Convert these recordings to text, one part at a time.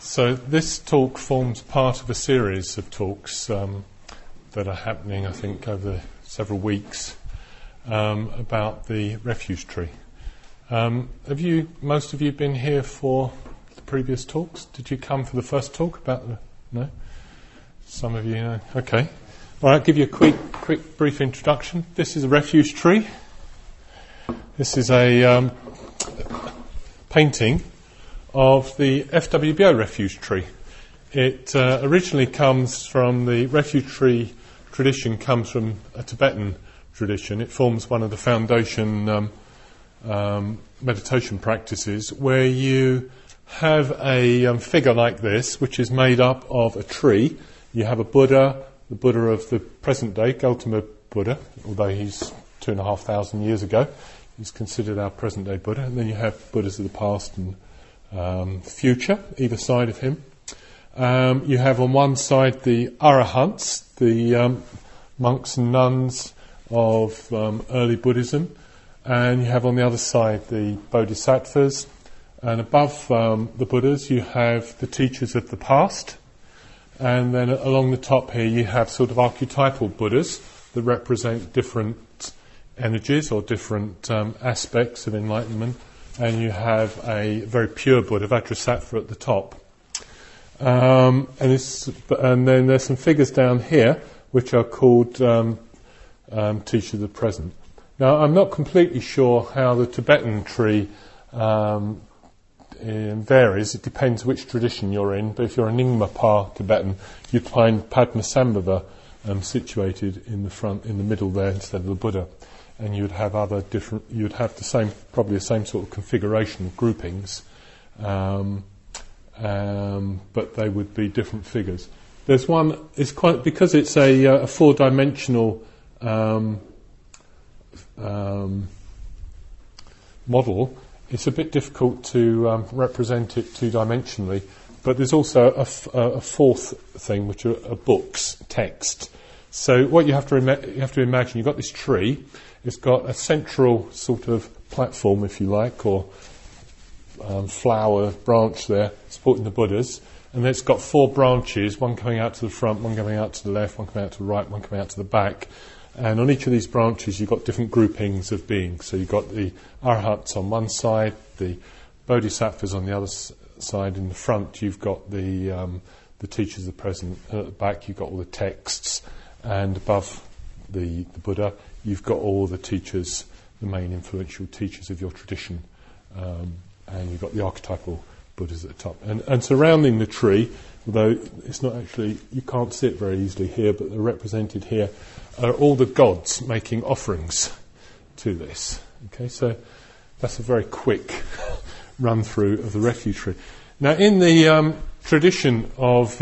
So this talk forms part of a series of talks that are happening, I think, over several weeks about the refuge tree. Most of you been here for the previous talks? Did you come for the first talk about the... No? Some of you know. Okay. All right, I'll give you a quick brief introduction. This is a refuge tree. This is a painting of the FWBO refuge tree. It originally comes from the refuge tree tradition, comes from a Tibetan tradition. It forms one of the foundation meditation practices where you have a figure like this, which is made up of a tree. You have a Buddha, the Buddha of the present day, Gautama Buddha, although he's 2,500 years ago. He's considered our present day Buddha. And then you have Buddhas of the past and future, either side of him. You have on one side the Arahants, the monks and nuns of early Buddhism, and you have on the other side the Bodhisattvas, and above the Buddhas you have the teachers of the past, and then along the top here you have sort of archetypal Buddhas that represent different energies or different aspects of enlightenment. And you have a very pure Buddha, Vajrasattva, at the top. And then there's some figures down here which are called teachers of the present. Now, I'm not completely sure how the Tibetan tree varies. It depends which tradition you're in. But if you're a Nyingma Tibetan, you'd find Padmasambhava situated in the front, in the middle there instead of the Buddha. And you'd have probably the same sort of configuration of groupings, but they would be different figures. There's one, because it's a four-dimensional model, it's a bit difficult to represent it two-dimensionally, but there's also a fourth thing, which are books, text. So what you have to imagine, you've got this tree. It's got a central sort of platform, if you like, or flower branch there, supporting the Buddhas. And then it's got four branches, one coming out to the front, one coming out to the left, one coming out to the right, one coming out to the back. And on each of these branches, you've got different groupings of beings. So you've got the Arhats on one side, the Bodhisattvas on the other side. In the front, you've got the teachers of the present. And at the back, you've got all the texts. And above the Buddha, you've got all the teachers, the main influential teachers of your tradition, and you've got the archetypal Buddhas at the top. And surrounding the tree, although it's not actually, you can't see it very easily here, but they're represented here, are all the gods making offerings to this. Okay, so that's a very quick run through of the refuge tree. Now, in the tradition of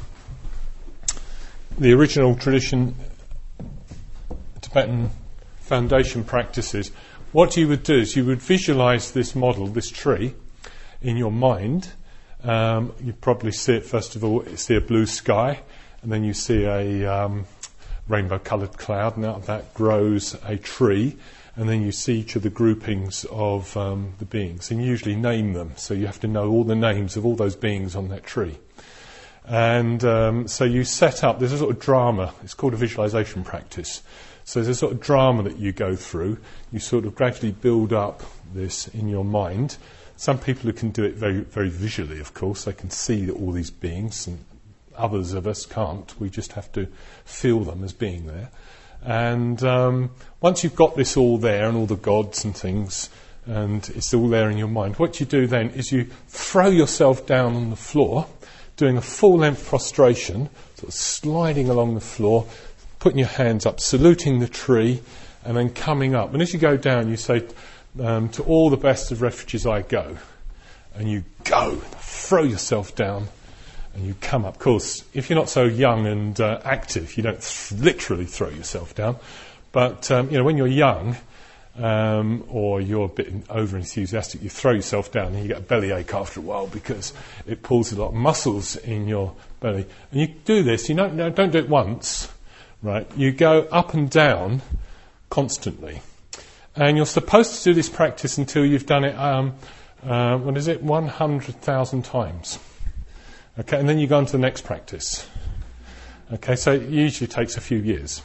the original tradition, Tibetan foundation practices, what you would do is you would visualize this model, this tree, in your mind. You probably see it, first of all, you see a blue sky, and then you see a rainbow-coloured cloud, and out of that grows a tree, and then you see each of the groupings of the beings, and you usually name them, so you have to know all the names of all those beings on that tree. And so you set up, there's a sort of drama, it's called a visualization practice. So there's a sort of drama that you go through. You sort of gradually build up this in your mind. Some people who can do it very, very visually, of course, they can see all these beings, and others of us can't. We just have to feel them as being there. And once you've got this all there, and all the gods and things, and it's all there in your mind, what you do then is you throw yourself down on the floor, doing a full-length prostration, sort of sliding along the floor, putting your hands up, saluting the tree, and then coming up. And as you go down, you say, to all the best of refuges I go. And you go, throw yourself down, and you come up. Of course, if you're not so young and active, you don't literally throw yourself down. But, when you're young, or you're a bit over-enthusiastic, you throw yourself down and you get a bellyache after a while because it pulls a lot of muscles in your belly. And you do this, don't do it once, right? You go up and down constantly. And you're supposed to do this practice until you've done it, 100,000 times. Okay, and then you go on to the next practice. Okay, so it usually takes a few years.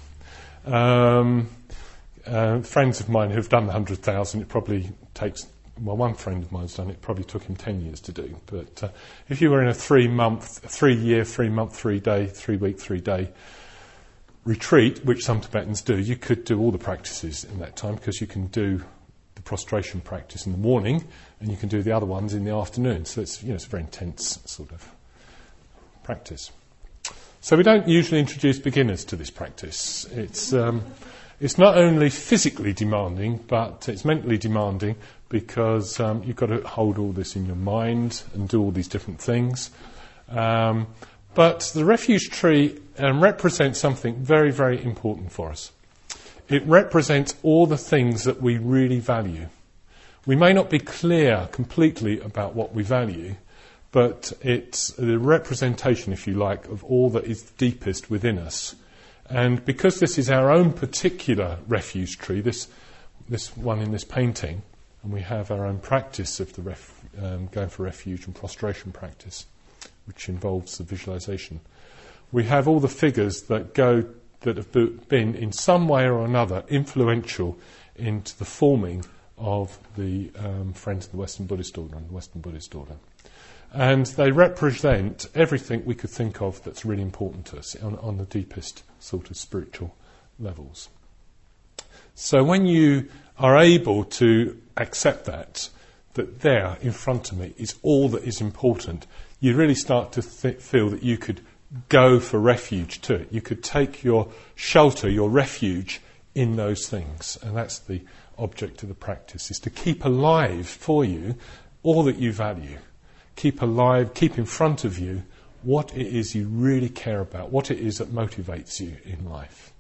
Friends of mine who've done the 100,000, it probably takes, well, one friend of mine's done it, probably took him 10 years to do. But if you were in a 3 month, 3 year, 3 month, 3 day, 3 week, 3 day retreat, which some Tibetans do, you could do all the practices in that time, because you can do the prostration practice in the morning and you can do the other ones in the afternoon. So it's, it's a very intense sort of practice. So we don't usually introduce beginners to this practice. It's not only physically demanding, but it's mentally demanding, because you've got to hold all this in your mind and do all these different things. But the refuge tree represents something very, very important for us. It represents all the things that we really value. We may not be clear completely about what we value, but it's the representation, if you like, of all that is deepest within us. And because this is our own particular refuge tree, this one in this painting, and we have our own practice of the going for refuge and prostration practice, which involves the visualization. We have all the figures that have been in some way or another influential into the forming of the Friends of the Western Buddhist Order and the Western Buddhist Order. And they represent everything we could think of that's really important to us on the deepest sort of spiritual levels. So when you are able to accept that there in front of me is all that is important, you really start to feel that you could go for refuge to it. You could take your shelter, your refuge in those things. And that's the object of the practice, is to keep alive for you all that you value. Keep alive, keep in front of you what it is you really care about, what it is that motivates you in life.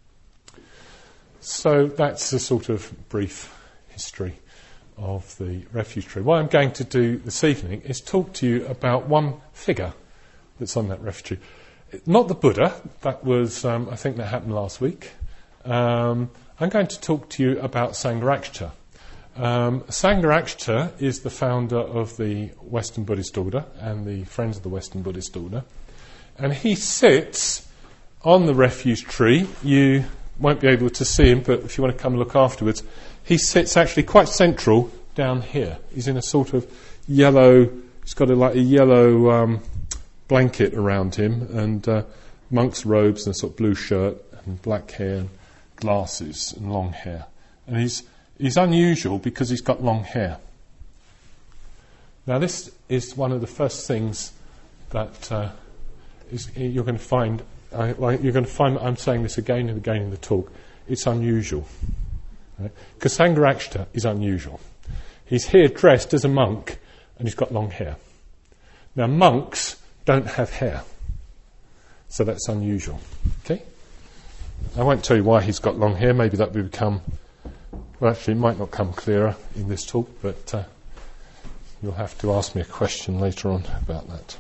So that's a sort of brief history of the refuge tree. What I'm going to do this evening is talk to you about one figure that's on that refuge tree. Not the Buddha, that was, I think that happened last week. I'm going to talk to you about Sangharakshita. Sangharakshita is the founder of the Western Buddhist Order and the Friends of the Western Buddhist Order. And he sits on the refuge tree. You won't be able to see him, but if you want to come look afterwards, he sits actually quite central down here. He's in a sort of yellow, he's got a yellow blanket around him, and monk's robes and a sort of blue shirt and black hair and glasses and long hair. And he's unusual because he's got long hair. Now this is one of the first things that you're going to find. You're going to find I'm saying this again and again in the talk. It's unusual. Because right? Sangharakshita is unusual. He's here dressed as a monk and he's got long hair. Now monks don't have hair. So that's unusual. Okay? I won't tell you why he's got long hair. Maybe that will become... Well, actually, it might not come clearer in this talk, but you'll have to ask me a question later on about that.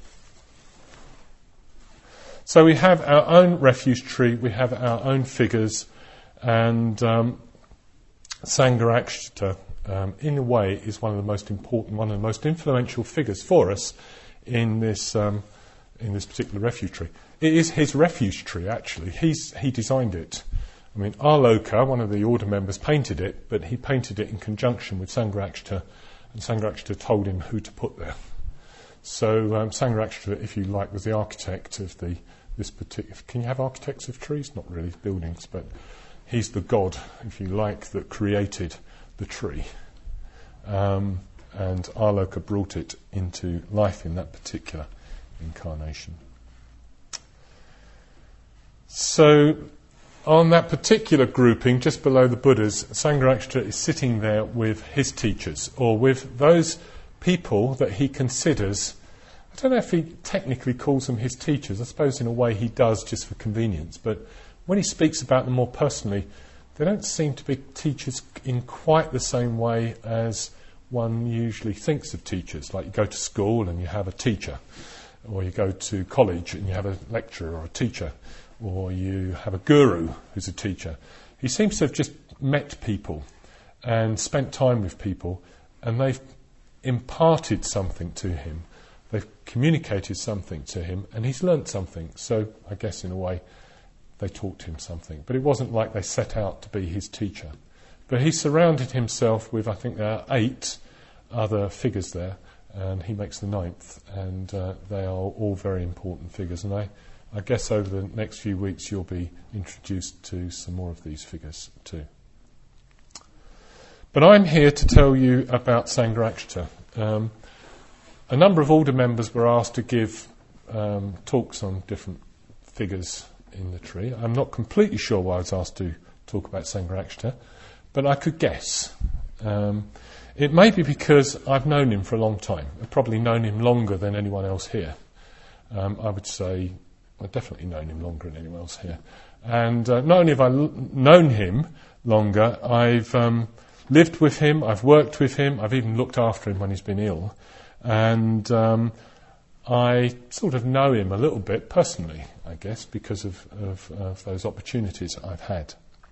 So we have our own refuge tree, we have our own figures, and Sangharakshita, in a way, is one of the most important, one of the most influential figures for us in this particular refuge tree. It is his refuge tree, actually. He designed it. I mean, Aloka, one of the order members, painted it, but he painted it in conjunction with Sangharakshita, and Sangharakshita told him who to put there. So Sangharakshita, if you like, was the architect of this particular... Can you have architects of trees? Not really, buildings, but he's the god, if you like, that created the tree. And Aloka brought it into life in that particular incarnation. So... on that particular grouping, just below the Buddhas, Sangharakshita is sitting there with his teachers, or with those people that he considers... I don't know if he technically calls them his teachers. I suppose in a way he does, just for convenience. But when he speaks about them more personally, they don't seem to be teachers in quite the same way as one usually thinks of teachers. Like you go to school and you have a teacher, or you go to college and you have a lecturer or a teacher, or you have a guru who's a teacher. He seems to have just met people and spent time with people, and they've imparted something to him they've communicated something to him, and he's learnt something. So I guess in a way they taught him something. But it wasn't like they set out to be his teacher. But he surrounded himself with, I think there are 8 other figures there, and he makes the 9th, and they are all very important figures. And I guess over the next few weeks you'll be introduced to some more of these figures too. But I'm here to tell you about Sangharakshita. A number of order members were asked to give talks on different figures in the tree. I'm not completely sure why I was asked to talk about Sangharakshita, but I could guess. It may be because I've known him for a long time. I've probably known him longer than anyone else here. I would say I've definitely known him longer than anyone else here. And not only have I known him longer, I've lived with him, I've worked with him, I've even looked after him when he's been ill. And I sort of know him a little bit personally, I guess, because of those opportunities I've had.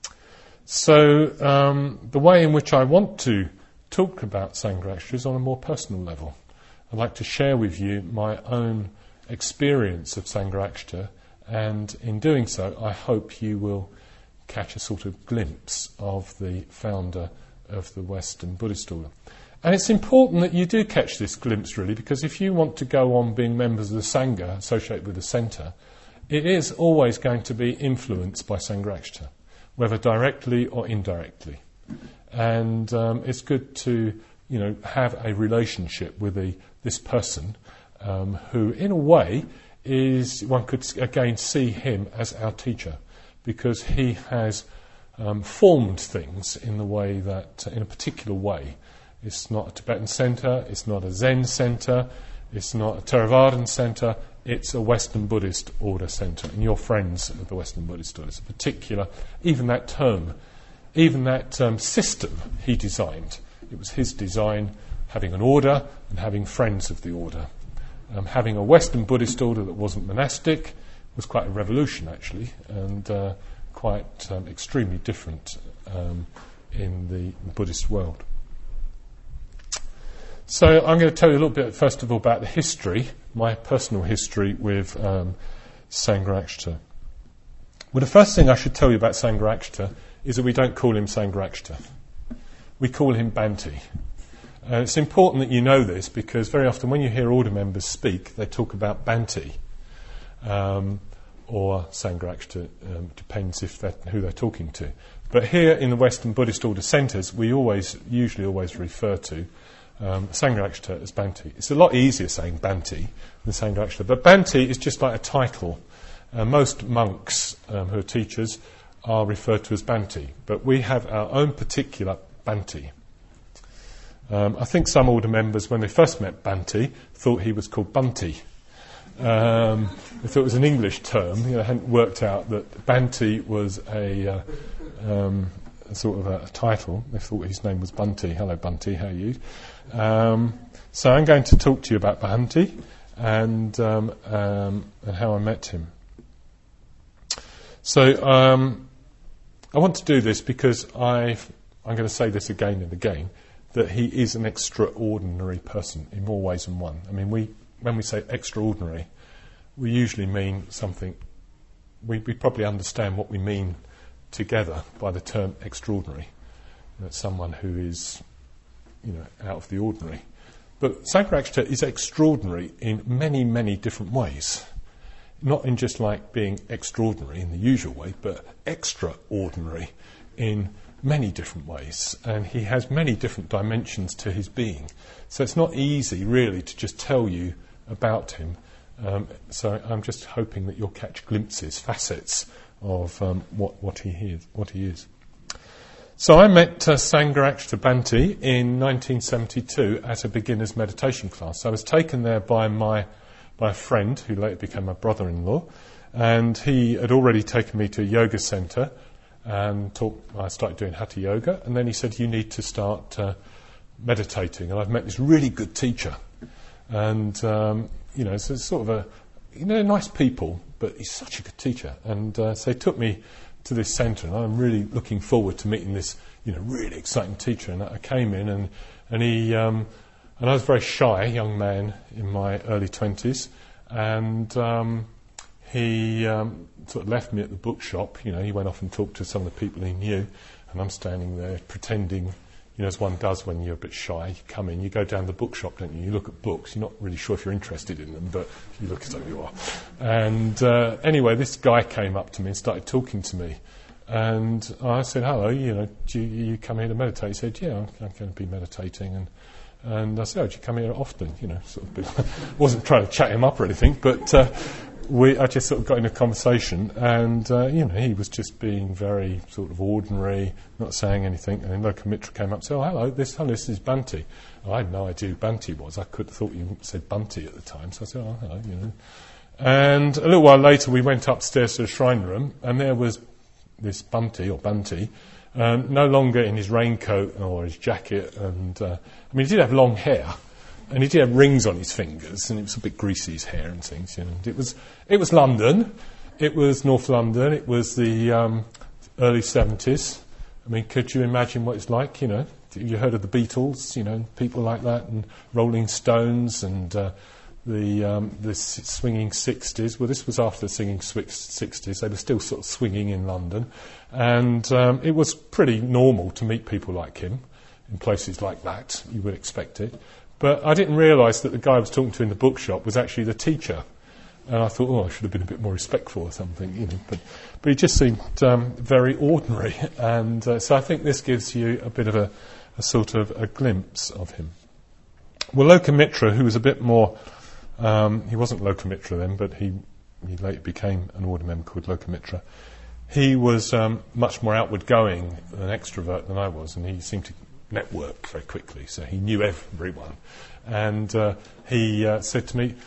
So the way in which I want to talk about Sangharakshita is on a more personal level. I'd like to share with you my own experience of Sangharakshita, and in doing so I hope you will catch a sort of glimpse of the founder of the Western Buddhist order. And it's important that you do catch this glimpse, really, because if you want to go on being members of the Sangha associated with the centre, it is always going to be influenced by Sangharakshita, whether directly or indirectly. And it's good to, have a relationship with this person who, in a way, one could again see him as our teacher, because he has formed things in the way that, in a particular way. It's not a Tibetan centre, it's not a Zen centre, it's not a Theravadan centre, it's a Western Buddhist order centre. And you're friends of the Western Buddhist order. It's a particular, even that term, even that system he designed. It was his design, having an order and having friends of the order. Having a Western Buddhist order that wasn't monastic was quite a revolution, actually, and quite extremely different in the Buddhist world. So I'm going to tell you a little bit, first of all, about the history, my personal history with Sangharakshita. Well, the first thing I should tell you about Sangharakshita is that we don't call him Sangharakshita. We call him Bhante. It's important that you know this, because very often when you hear order members speak, they talk about Bhante or Sangharakshita, depends who they're talking to. But here in the Western Buddhist order centres, we usually always refer to Sangharakshita as Bhante. It's a lot easier saying Bhante than Sangharakshita, but Bhante is just like a title. Most monks who are teachers are referred to as Bhante, but we have our own particular Bhante. I think some order members, when they first met Bhante, thought he was called Bunty. They thought it was an English term. They hadn't worked out that Bhante was a sort of a title. They thought his name was Bunty. Hello, Bunty, how are you? So I'm going to talk to you about Bhante and how I met him. So I want to do this because I'm going to say this again and again, that he is an extraordinary person in more ways than one. I mean, when we say extraordinary, we usually mean something. We probably understand what we mean together by the term extraordinary. That's someone who is, out of the ordinary. But Sangharakshita is extraordinary in many, many different ways. Not in just like being extraordinary in the usual way, but extraordinary in many different ways. And he has many different dimensions to his being. So it's not easy, really, to just tell you about him. So I'm just hoping that you'll catch glimpses, facets of what he is. So I met Sangharakshita Bhante in 1972 at a beginner's meditation class. I was taken there by a friend who later became my brother-in-law, and he had already taken me to a yoga centre and I started doing Hatha Yoga, and then he said, you need to start meditating, and I've met this really good teacher. And, so it's sort of nice people, but he's such a good teacher. And so he took me to this centre, and I'm really looking forward to meeting this, really exciting teacher. And I came in, and he And I was a very shy young man in my early 20s, and he sort of left me at the bookshop. You know, he went off and talked to some of the people he knew, and I'm standing there pretending, you know, as one does when you're a bit shy. You come in, you go down the bookshop, don't you? You look at books. You're not really sure if you're interested in them, but you look as though you are. And anyway, this guy came up to me and started talking to me. And I said, hello, you know, do you come here to meditate? He said, yeah, I'm going to be meditating. And I said, oh, do you come here often? You know, sort of wasn't trying to chat him up or anything, but I just sort of got in a conversation, and you know, he was just being very sort of ordinary, not saying anything. And then Lokamitra came up and said, oh, hello, this is Bhante. I had no idea who Bhante was. I could have thought you said Bunty at the time. So I said, oh, hello, you know. And a little while later, we went upstairs to the shrine room, and there was this Bhante, no longer in his raincoat or his jacket, and I mean, he did have long hair, and he did have rings on his fingers, and it was a bit greasy, his hair and things. You know, it was London, it was North London, it was the early 70s. I mean, could you imagine what it's like? You know, you heard of the Beatles, you know, people like that, and Rolling Stones, and the swinging 60s. Well, this was after the swinging 60s. They were still sort of swinging in London. And it was pretty normal to meet people like him in places like that. You would expect it. But I didn't realise that the guy I was talking to in the bookshop was actually the teacher. And I thought, oh, I should have been a bit more respectful or something, you know. But he just seemed very ordinary. And so I think this gives you a bit of a sort of a glimpse of him. Well, Lokamitra, who was a bit more... he wasn't Lokamitra then, but he later became an order member called Lokamitra. He was much more outward-going, an extrovert than I was, and he seemed to network very quickly, so he knew everyone. And he said to me,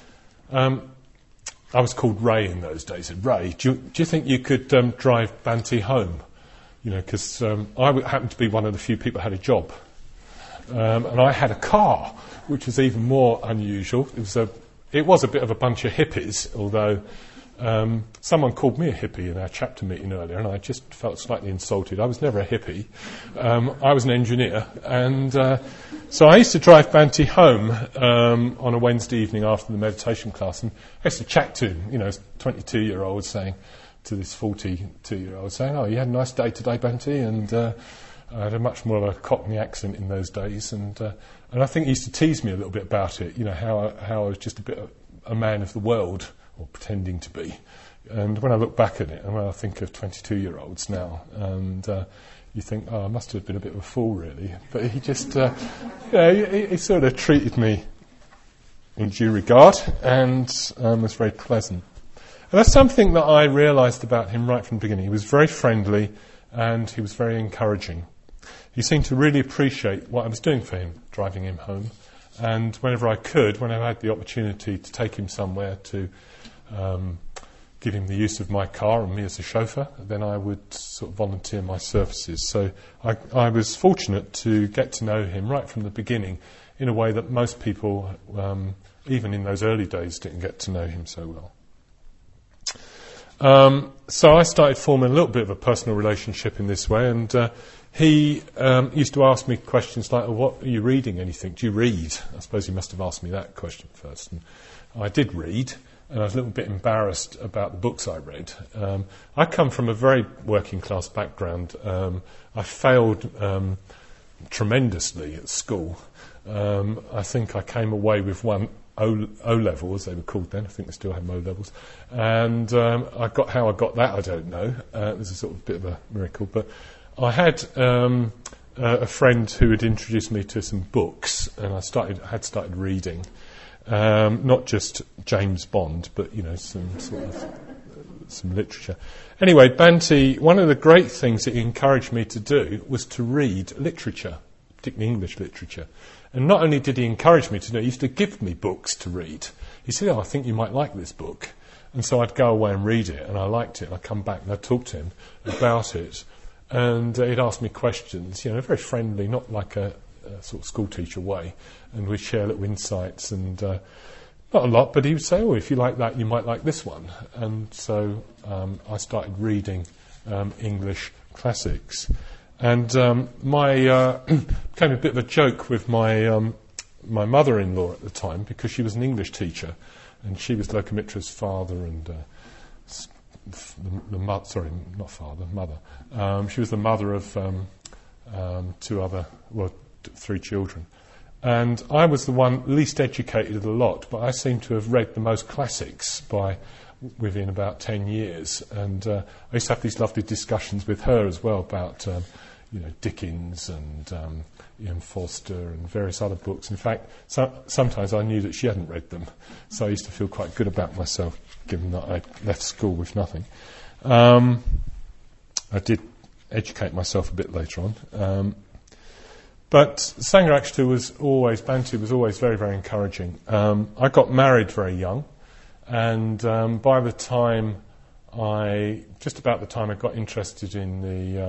I was called Ray in those days. He said, Ray, do you think you could drive Bhante home? You know, because I happened to be one of the few people who had a job. And I had a car, which was even more unusual. It was a bit of a bunch of hippies, although someone called me a hippie in our chapter meeting earlier, and I just felt slightly insulted. I was never a hippie. I was an engineer, and so I used to drive Bhante home on a Wednesday evening after the meditation class, and I used to chat to him, you know, 22-year-old saying to this 42-year-old saying, oh, you had a nice day today, Bhante, and I had a much more of a Cockney accent in those days, and I think he used to tease me a little bit about it, you know, how I was just a bit of a man of the world, or pretending to be. And when I look back at it, and when I think of 22-year-olds now, and you think, oh, I must have been a bit of a fool, really. But he just, he sort of treated me in due regard, and was very pleasant. And that's something that I realised about him right from the beginning. He was very friendly, and he was very encouraging. He seemed to really appreciate what I was doing for him, driving him home. And whenever I could, whenever I had the opportunity to take him somewhere to give him the use of my car and me as a chauffeur, then I would sort of volunteer my services. So I was fortunate to get to know him right from the beginning in a way that most people, even in those early days, didn't get to know him so well. So I started forming a little bit of a personal relationship in this way, and he used to ask me questions like, oh, what are you reading, anything? Do you read? I suppose he must have asked me that question first. And I did read, and I was a little bit embarrassed about the books I read. I come from a very working class background. I failed tremendously at school. I think I came away with one O-level, as they were called then. I think they still have O-levels. And how I got that, I don't know. It was a sort of bit of a miracle. But I had a friend who had introduced me to some books, and I had started reading. Not just James Bond, but, you know, some literature. Anyway, Bhante, one of the great things that he encouraged me to do was to read literature, particularly English literature. And not only did he encourage me to do it, he used to give me books to read. He said, oh, I think you might like this book. And so I'd go away and read it, and I liked it, and I'd come back and I'd talk to him about it. And he'd ask me questions, you know, very friendly, not like a sort of school teacher way, and we'd share little insights, and not a lot, but he would say, oh, if you like that, you might like this one. And so I started reading English classics, and became a bit of a joke with my my mother-in-law at the time, because she was an English teacher, and she was Lokomitra's father and mother. She was the mother of three children. And I was the one least educated of the lot, but I seem to have read the most classics within about 10 years. And I used to have these lovely discussions with her as well about, Dickens and Ian Forster and various other books. In fact, sometimes I knew that she hadn't read them, so I used to feel quite good about myself, given that I left school with nothing. I did educate myself a bit later on. But Sangharakshita Bhante was always very, very encouraging. I got married very young, and by the time just about the time I got interested in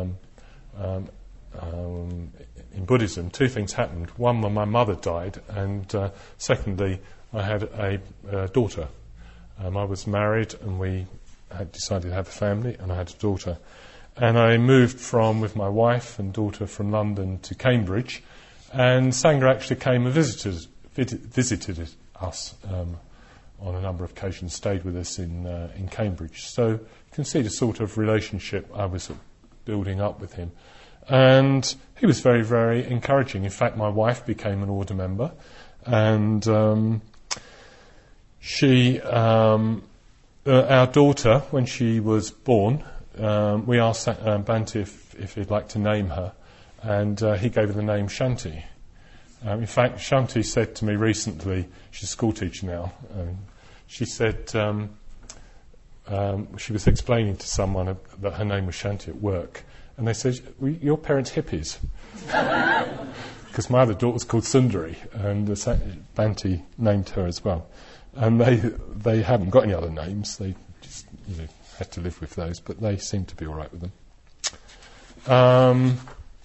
in Buddhism, two things happened. One, when my mother died, and secondly, I had a daughter. I was married, and we had decided to have a family, and I had a daughter. And I moved with my wife and daughter from London to Cambridge, and Sangharakshita came and visited us on a number of occasions, stayed with us in Cambridge. So you can see the sort of relationship I was building up with him. And he was very, very encouraging. In fact, my wife became an order member, and our daughter, when she was born, we asked Bhante if he'd like to name her, and he gave her the name Shanti. In fact, Shanti said to me recently, she's a school teacher now, she said she was explaining to someone that her name was Shanti at work, and they said, your parents hippies? Because my other daughter was called Sundari, and Bhante named her as well. And they haven't got any other names, they just had to live with those, but they seem to be all right with them.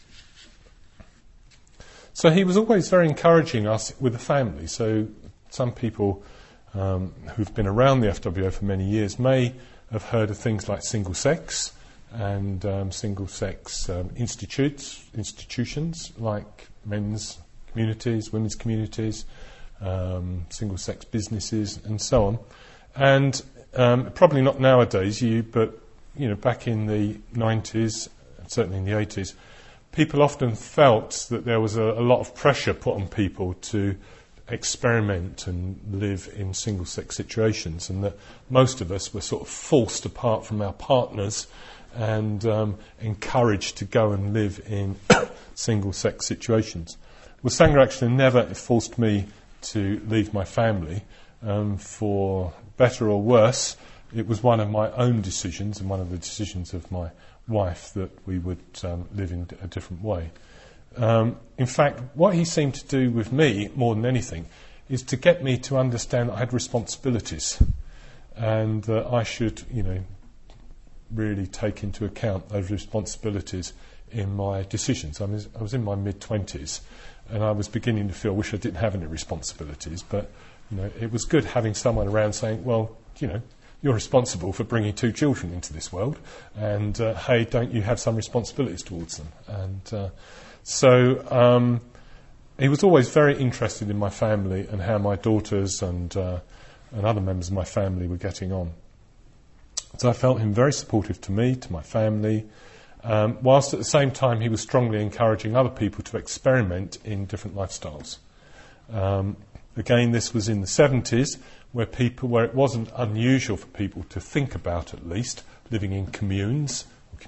So he was always very encouraging us with the family. So some people who've been around the FWO for many years may have heard of things like single sex and single sex institutions like men's communities, women's communities, single sex businesses, and so on. And probably not nowadays, but back in the 90s, certainly in the 80s, people often felt that there was a lot of pressure put on people to experiment and live in single sex situations, and that most of us were sort of forced apart from our partners and encouraged to go and live in single sex situations. Well, Sangharakshita never forced me to leave my family. For better or worse, it was one of my own decisions and one of the decisions of my wife that we would live in a different way. In fact, what he seemed to do with me, more than anything, is to get me to understand that I had responsibilities and that I should, really take into account those responsibilities in my decisions. I was in my mid-20s and I was beginning to feel, I wish I didn't have any responsibilities, but it was good having someone around saying, well, you're responsible for bringing two children into this world, and hey, don't you have some responsibilities towards them? And so he was always very interested in my family and how my daughters and other members of my family were getting on. So I felt him very supportive to me, to my family, whilst at the same time he was strongly encouraging other people to experiment in different lifestyles. Again, this was in the 70s, where it wasn't unusual for people to think about, at least, living in communities,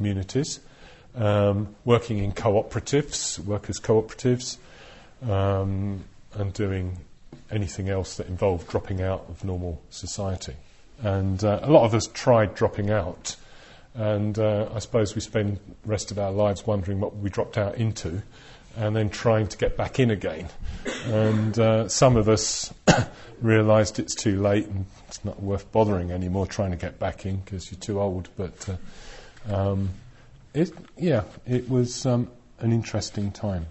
working in cooperatives, workers' cooperatives, and doing anything else that involved dropping out of normal society. And a lot of us tried dropping out, and I suppose we spend the rest of our lives wondering what we dropped out into, and then trying to get back in again. And some of us realised it's too late and it's not worth bothering anymore trying to get back in because you're too old. But it was an interesting time.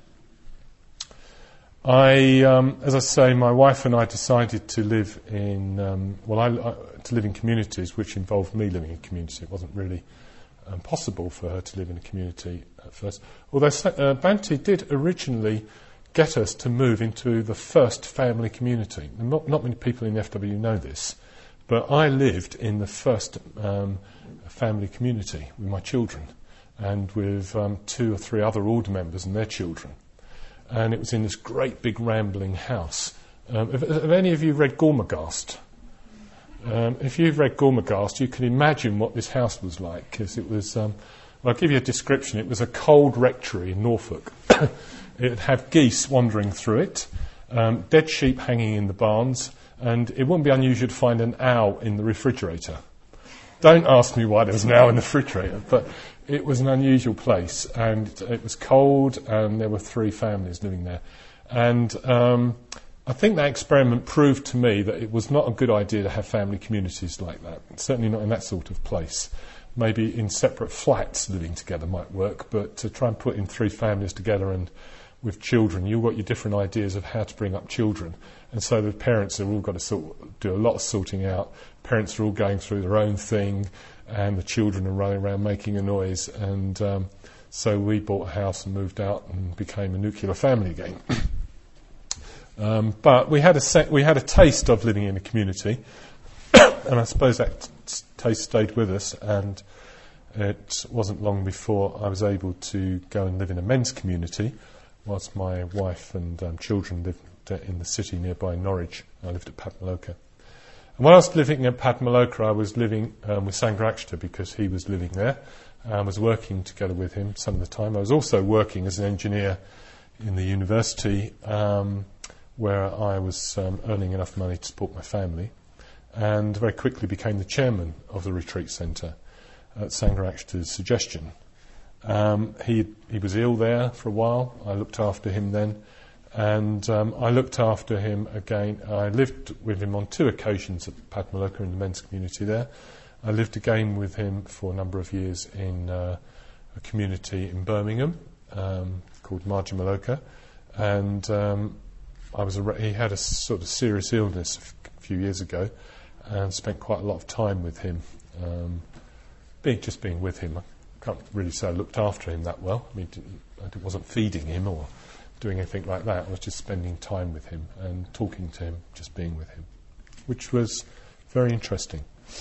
As I say, my wife and I decided to live in to live in communities, which involved me living in a community. It wasn't really possible for her to live in a community at first. Although Bhante did originally get us to move into the first family community. And not many people in the FW know this, but I lived in the first family community with my children and with 2 or 3 other order members and their children. And it was in this great big rambling house. Have any of you read Gormenghast? If you've read Gormenghast, you can imagine what this house was like, because it was, I'll give you a description. It was a cold rectory in Norfolk. It had geese wandering through it, dead sheep hanging in the barns, and it wouldn't be unusual to find an owl in the refrigerator. Don't ask me why there was an owl in the refrigerator, but it was an unusual place, and it was cold, and there were 3 families living there. And I think that experiment proved to me that it was not a good idea to have family communities like that, certainly not in that sort of place. Maybe in separate flats living together might work, but to try and put in 3 families together and with children, you've got your different ideas of how to bring up children. And so the parents have all got to do a lot of sorting out. Parents are all going through their own thing, and the children are running around making a noise. And so we bought a house and moved out and became a nuclear family again. But we had a taste of living in a community, and I suppose that taste stayed with us. And it wasn't long before I was able to go and live in a men's community, whilst my wife and children lived in the city nearby Norwich. I lived at Padmaloka. And when I was living at Padmaloka, I was living with Sangharakshita because he was living there. I was working together with him some of the time. I was also working as an engineer in the university, where I was earning enough money to support my family, and very quickly became the chairman of the retreat centre at Sangharakshita's suggestion. He was ill there for a while. I looked after him then, and I looked after him again. I lived with him on 2 occasions at Padmaloka in the men's community there. I lived again with him for a number of years in a community in Birmingham called Marjamaloka, and he had a sort of serious illness a few years ago, and spent quite a lot of time with him, being with him. I can't really say I looked after him that well. I mean, I wasn't feeding him or doing anything like that. I was just spending time with him and talking to him, just being with him, which was very interesting.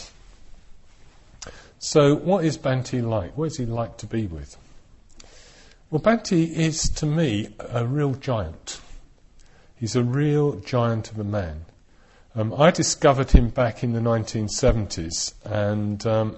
So what is Bhante like? What is he like to be with? Well, Bhante is, to me, a real giant. He's a real giant of a man. I discovered him back in the 1970s, and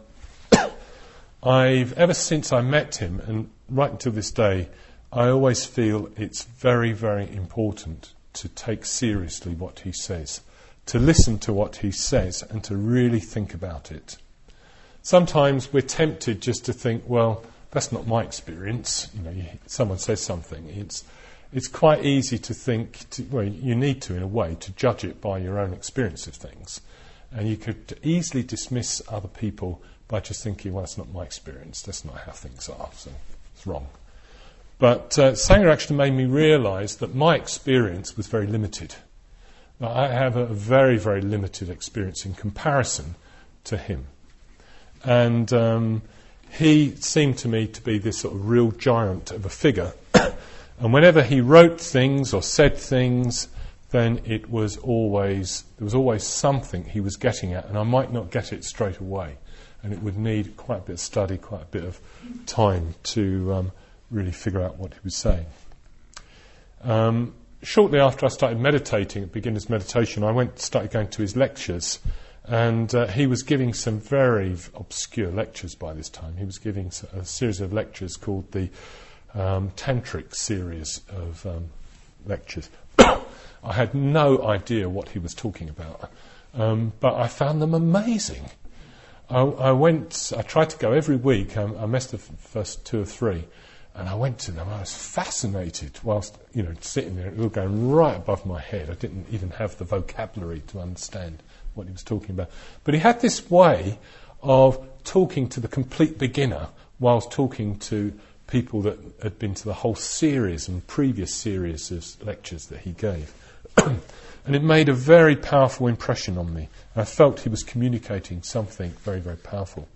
ever since I met him, and right until this day, I always feel it's very, very important to take seriously what he says, to listen to what he says, and to really think about it. Sometimes we're tempted just to think, well, that's not my experience. Someone says something. It's quite easy to think, you need to, in a way, to judge it by your own experience of things. And you could easily dismiss other people by just thinking, well, that's not my experience, that's not how things are, so it's wrong. But Sangharakshita made me realise that my experience was very limited. I have a very, very limited experience in comparison to him. And he seemed to me to be this sort of real giant of a figure. And whenever he wrote things or said things, then there was always something he was getting at, and I might not get it straight away. And it would need quite a bit of study, quite a bit of time to really figure out what he was saying. Shortly after I started meditating, at beginner's meditation, I started going to his lectures, and he was giving some very obscure lectures by this time. He was giving a series of lectures called the Tantric series of lectures. I had no idea what he was talking about, but I found them amazing. I tried to go every week. I missed the first 2 or 3, and I went to them. I was fascinated whilst sitting there. It was all going right above my head. I didn't even have the vocabulary to understand what he was talking about. But he had this way of talking to the complete beginner whilst talking to people that had been to the whole series and previous series of lectures that he gave. And it made a very powerful impression on me. I felt he was communicating something very, very powerful.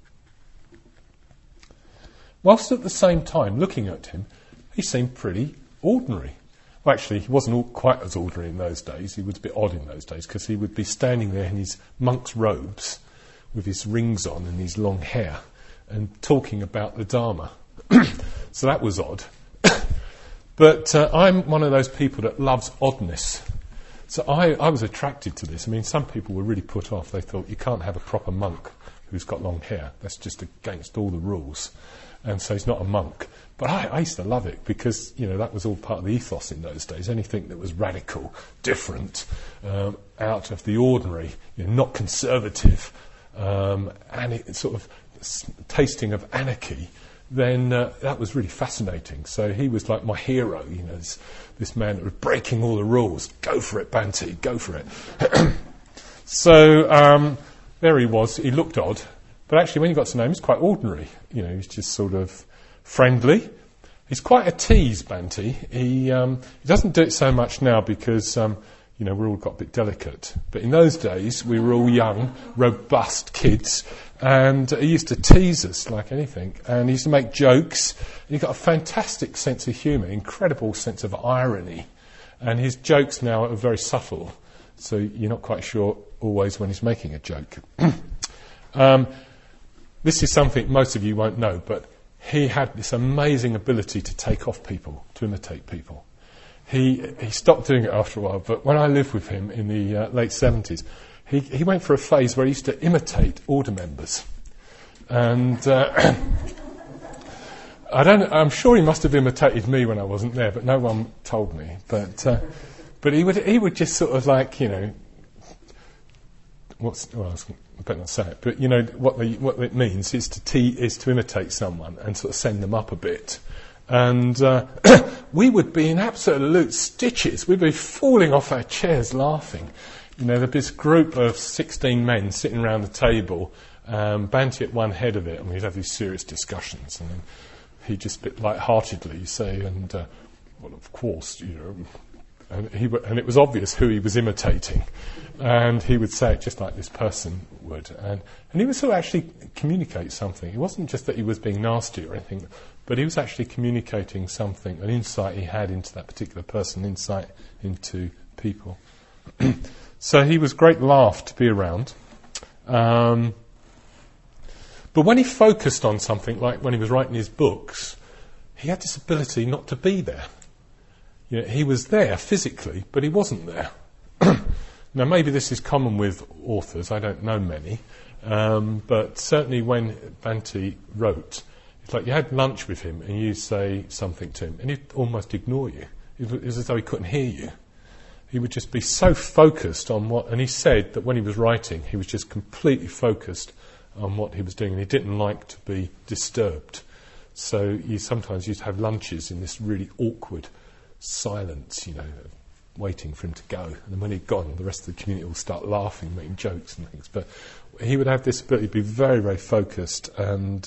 Whilst at the same time, looking at him, he seemed pretty ordinary. Well, actually, he wasn't quite as ordinary in those days. He was a bit odd in those days because he would be standing there in his monk's robes with his rings on and his long hair and talking about the Dharma. So that was odd. But I'm one of those people that loves oddness. So I was attracted to this. I mean, some people were really put off. They thought, you can't have a proper monk who's got long hair. That's just against all the rules. And so he's not a monk. But I used to love it because, that was all part of the ethos in those days. Anything that was radical, different, out of the ordinary, not conservative, and it sort of tasting of anarchy, then that was really fascinating. So he was like my hero, this man that was breaking all the rules. Go for it, Bhante, go for it. So there he was. He looked odd. But actually, when you got to know him, he's quite ordinary. He's just sort of friendly. He's quite a tease, Bhante. He doesn't do it so much now because, we're all got a bit delicate. But in those days, we were all young, robust kids, and he used to tease us like anything. And he used to make jokes. And he got a fantastic sense of humour, incredible sense of irony. And his jokes now are very subtle, so you're not quite sure always when he's making a joke. This is something most of you won't know, but he had this amazing ability to take off people, to imitate people. He stopped doing it after a while, but when I lived with him in the late 70s, he went for a phase where he used to imitate order members. And I'm sure he must have imitated me when I wasn't there, but no one told me. But he would just sort of like, I better not say it, but what it means is to imitate someone and sort of send them up a bit. And we would be in absolute stitches. We'd be falling off our chairs laughing. There'd be this group of 16 men sitting around the table, Bhante at one head of it, and we'd have these serious discussions. And then he'd just a bit light-heartedly say, well, of course, and it was obvious who he was imitating, and he would say it just like this person would, and he would sort of actually communicate something. It wasn't just that he was being nasty or anything, but he was actually communicating something, an insight he had into that particular person, insight into people. So he was great laugh to be around. But when he focused on something, like when he was writing his books, he had this ability not to be there. He was there physically, but he wasn't there. Now, maybe this is common with authors. I don't know many. But certainly when Bhante wrote, it's like you had lunch with him and you say something to him and he'd almost ignore you. It was as though he couldn't hear you. He would just be so focused on and he said that when he was writing, he was just completely focused on what he was doing and he didn't like to be disturbed. So he sometimes used to have lunches in this really awkward silence, waiting for him to go. And then when he'd gone, the rest of the community will start laughing, making jokes and things. But he would have this ability to be very, very focused, and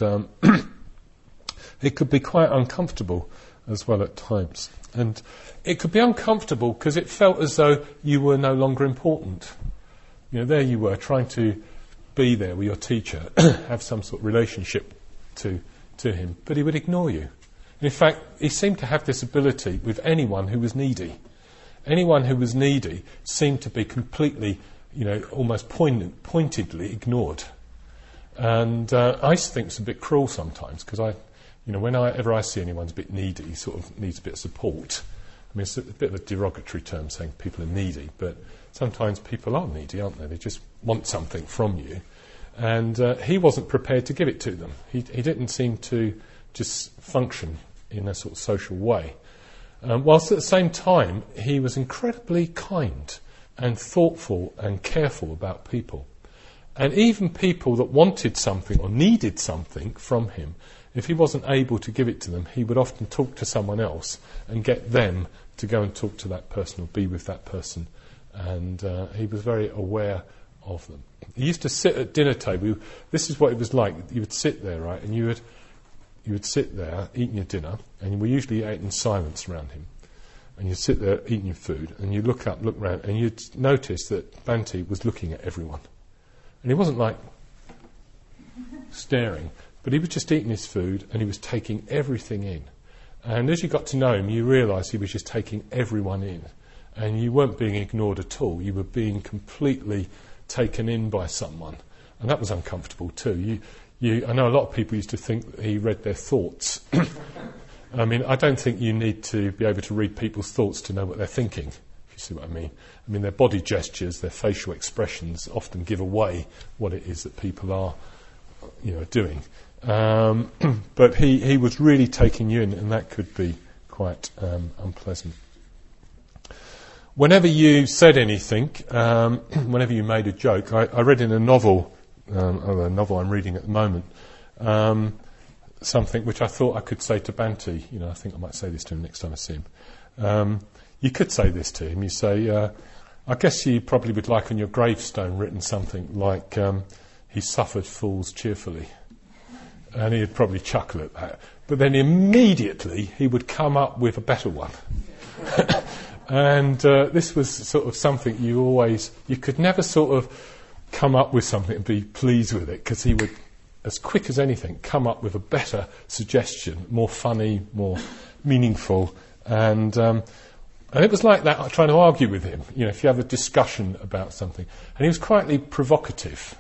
it could be quite uncomfortable as well at times. And it could be uncomfortable because it felt as though you were no longer important. There you were trying to be there with your teacher, have some sort of relationship to him, but he would ignore you. In fact, he seemed to have this ability with anyone who was needy. Anyone who was needy seemed to be completely, almost pointedly ignored. And I used to think it's a bit cruel sometimes because whenever I see anyone's a bit needy, sort of needs a bit of support. I mean, it's a bit of a derogatory term saying people are needy, but sometimes people are needy, aren't they? They just want something from you. And he wasn't prepared to give it to them. He didn't seem to just function in a sort of social way. Whilst at the same time, he was incredibly kind and thoughtful and careful about people. And even people that wanted something or needed something from him, if he wasn't able to give it to them, he would often talk to someone else and get them to go and talk to that person or be with that person. And he was very aware of them. He used to sit at dinner table. This is what it was like. You would sit there, right, and you would sit there eating your dinner, and we usually ate in silence around him. And you'd sit there eating your food, and you'd look around, and you'd notice that Bhante was looking at everyone. And he wasn't like staring, but he was just eating his food, and he was taking everything in. And as you got to know him, you realised he was just taking everyone in. And you weren't being ignored at all. You were being completely taken in by someone. And that was uncomfortable too. I know a lot of people used to think that he read their thoughts. I mean, I don't think you need to be able to read people's thoughts to know what they're thinking, if you see what I mean. I mean, their body gestures, their facial expressions often give away what it is that people are, doing. But he was really taking you in, and that could be quite unpleasant. Whenever you said anything, whenever you made a joke, I read in a novel, a novel I'm reading at the moment, something which I thought I could say to Banti. I think I might say this to him next time I see him. You could say this to him. You say, I guess you probably would like on your gravestone written something like, he suffered fools cheerfully. And he'd probably chuckle at that. But then immediately he would come up with a better one. And this was sort of something you could never sort of come up with something and be pleased with it, because he would, as quick as anything, come up with a better suggestion, more funny, more meaningful. And it was like that, trying to argue with him, if you have a discussion about something. And he was quietly provocative.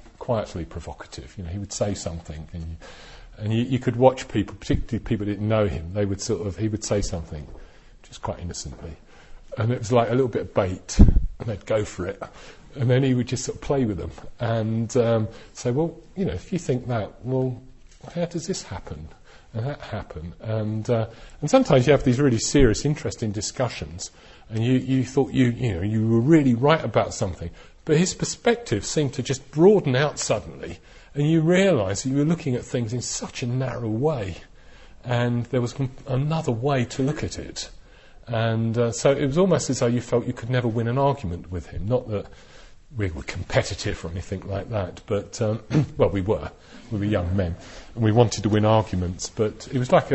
He would say something, and you could watch people, particularly people who didn't know him, he would say something just quite innocently. And it was like a little bit of bait, and they'd go for it. And then he would just sort of play with them and say, well, if you think that, well, how does this happen? And that happen? And sometimes you have these really serious, interesting discussions, and you thought you were really right about something, but his perspective seemed to just broaden out suddenly, and you realised you were looking at things in such a narrow way, and there was another way to look at it. And so it was almost as though you felt you could never win an argument with him. Not that we were competitive or anything like that, but, well, we were. We were young men, and we wanted to win arguments, but it was like a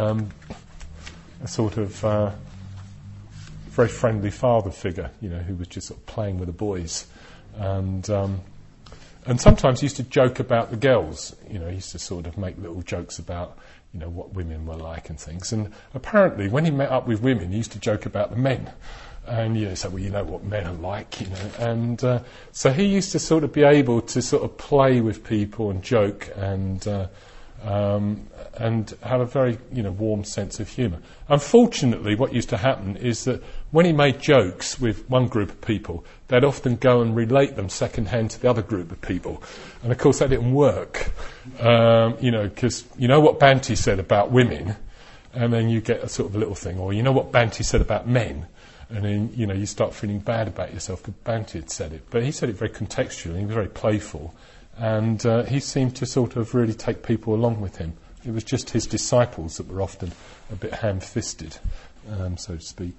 sort of very friendly father figure, who was just sort of playing with the boys. And sometimes he used to joke about the girls. He used to sort of make little jokes about what women were like and things. And apparently, when he met up with women, he used to joke about the men. And, say, well, you know what men are like, And so he used to sort of be able to sort of play with people and joke and have a very, warm sense of humour. Unfortunately, what used to happen is that when he made jokes with one group of people, they'd often go and relate them second-hand to the other group of people. And, of course, that didn't work, because what Banti said about women, and then you get a sort of little thing, or what Banti said about men, and then, you start feeling bad about yourself because Banti had said it. But he said it very contextually, he was very playful, and he seemed to sort of really take people along with him. It was just his disciples that were often a bit ham-fisted, so to speak.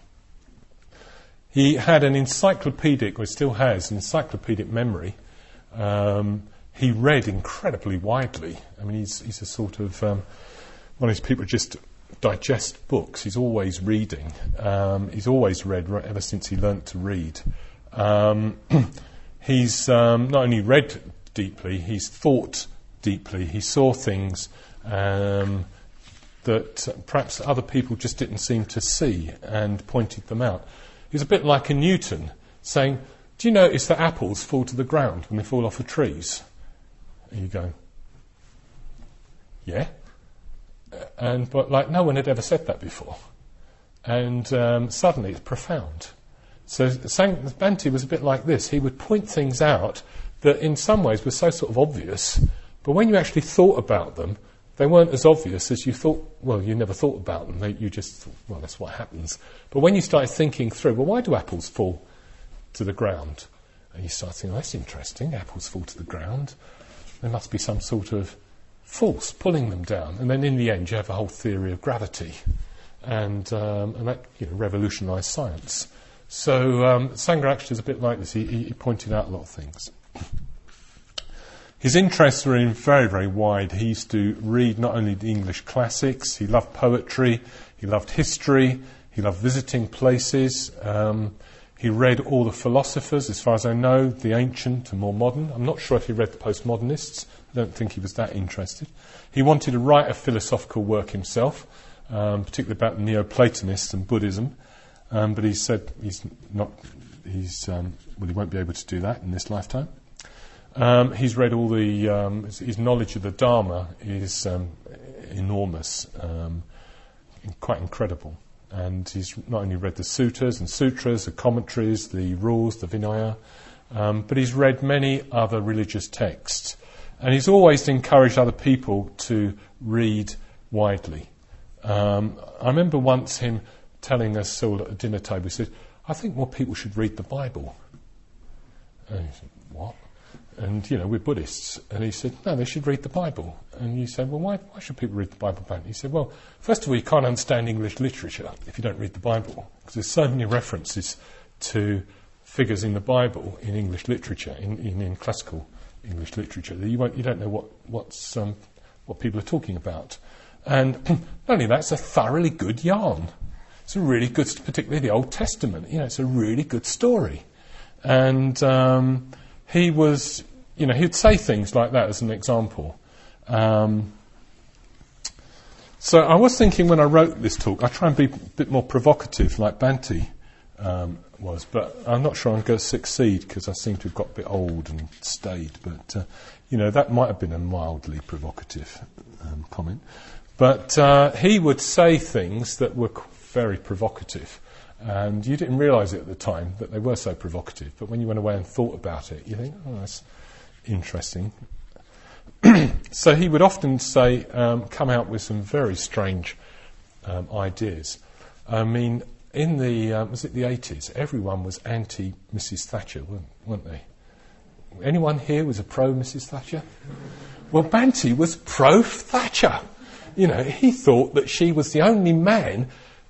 He had an encyclopedic, or still has, an encyclopedic memory. He read incredibly widely. I mean, he's a sort of one of these people who just digest books. He's always reading. He's always read ever since he learnt to read. He's not only read deeply, he's thought deeply. He saw things that perhaps other people just didn't seem to see and pointed them out. He's a bit like a Newton saying, do you notice that apples fall to the ground when they fall off of trees? And you go, yeah. But no one had ever said that before. And suddenly it's profound. So Banti was a bit like this. He would point things out that in some ways were so sort of obvious, but when you actually thought about them, they weren't as obvious as you thought. Well, you never thought about them. You just thought, well, that's what happens. But when you started thinking through, well, why do apples fall to the ground? And you start thinking, oh, that's interesting. Apples fall to the ground. There must be some sort of force pulling them down. And then in the end, you have a whole theory of gravity. And that revolutionised science. So Sangharakshita is a bit like this. He pointed out a lot of things. His interests were very, very wide. He used to read not only the English classics, he loved poetry, he loved history, he loved visiting places. He read all the philosophers, as far as I know, the ancient and more modern. I'm not sure if he read the postmodernists. I don't think he was that interested. He wanted to write a philosophical work himself, particularly about the Neoplatonists and Buddhism. But he said he won't be able to do that in this lifetime. He's read all the, his knowledge of the Dharma is enormous, quite incredible. And he's not only read the sutras, the commentaries, the rules, the Vinaya, but he's read many other religious texts. And he's always encouraged other people to read widely. I remember once him telling us all at a dinner table, he said, I think more people should read the Bible. And he said, what? And, we're Buddhists. And he said, no, they should read the Bible. And you said, well, why should people read the Bible? He said, well, first of all, you can't understand English literature if you don't read the Bible, because there's so many references to figures in the Bible in English literature, in classical English literature, that you don't know what people are talking about. And not only that, it's a thoroughly good yarn. It's a really good, particularly the Old Testament. It's a really good story. And he was, he'd say things like that as an example. So I was thinking when I wrote this talk, I try and be a bit more provocative, like Bhante was, but I'm not sure I'm going to succeed because I seem to have got a bit old and staid. But that might have been a mildly provocative comment. But he would say things that were very provocative. And you didn't realise it at the time that they were so provocative. But when you went away and thought about it, you think, oh, that's interesting. So he would often say, come out with some very strange ideas. I mean, in the, was it the 80s, everyone was anti-Mrs. Thatcher, weren't they? Anyone here was a pro-Mrs. Thatcher? Well, Bhante was pro-Thatcher. He thought that she was the only man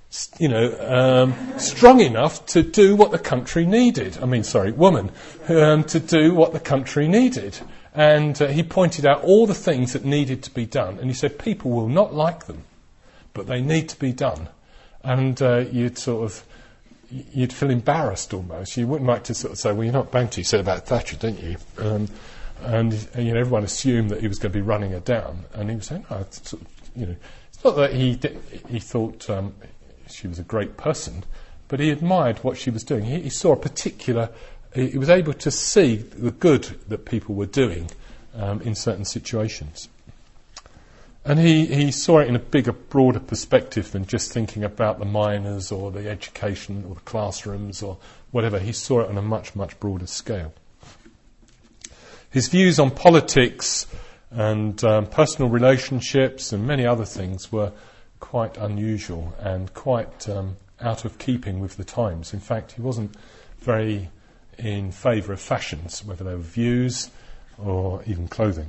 strong enough to do what the country needed. Woman, to do what the country needed. And he pointed out all the things that needed to be done. And he said, people will not like them, but they need to be done. And you'd feel embarrassed almost. You wouldn't like to sort of say, well, you're not Bhante, you said about Thatcher, didn't you? And everyone assumed that he was going to be running her down. And he was saying, no, it's not that he thought she was a great person, but he admired what she was doing. He saw a particular, he was able to see the good that people were doing in certain situations. And he saw it in a bigger, broader perspective than just thinking about the miners or the education or the classrooms or whatever. He saw it on a much, much broader scale. His views on politics and personal relationships and many other things were quite unusual and quite out of keeping with the times. In fact, he wasn't very in favour of fashions, whether they were views or even clothing.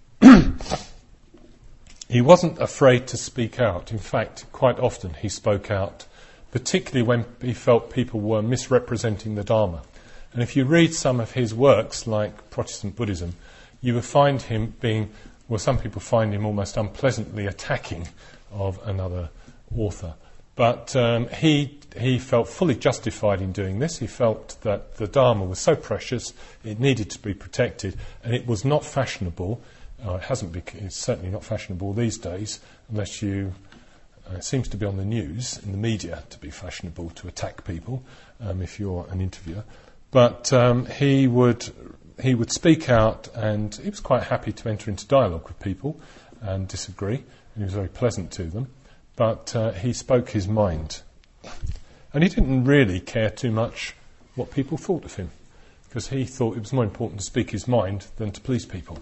He wasn't afraid to speak out. In fact, quite often he spoke out, particularly when he felt people were misrepresenting the Dharma. And if you read some of his works, like Protestant Buddhism, you will find him some people find him almost unpleasantly attacking of another author. But he felt fully justified in doing this. He felt that the Dharma was so precious, it needed to be protected, and it was not fashionable. It's certainly not fashionable these days, unless it seems to be on the news, in the media, to be fashionable to attack people, if you're an interviewer. But he would speak out, and he was quite happy to enter into dialogue with people and disagree, and he was very pleasant to them. But he spoke his mind. And he didn't really care too much what people thought of him, because he thought it was more important to speak his mind than to please people.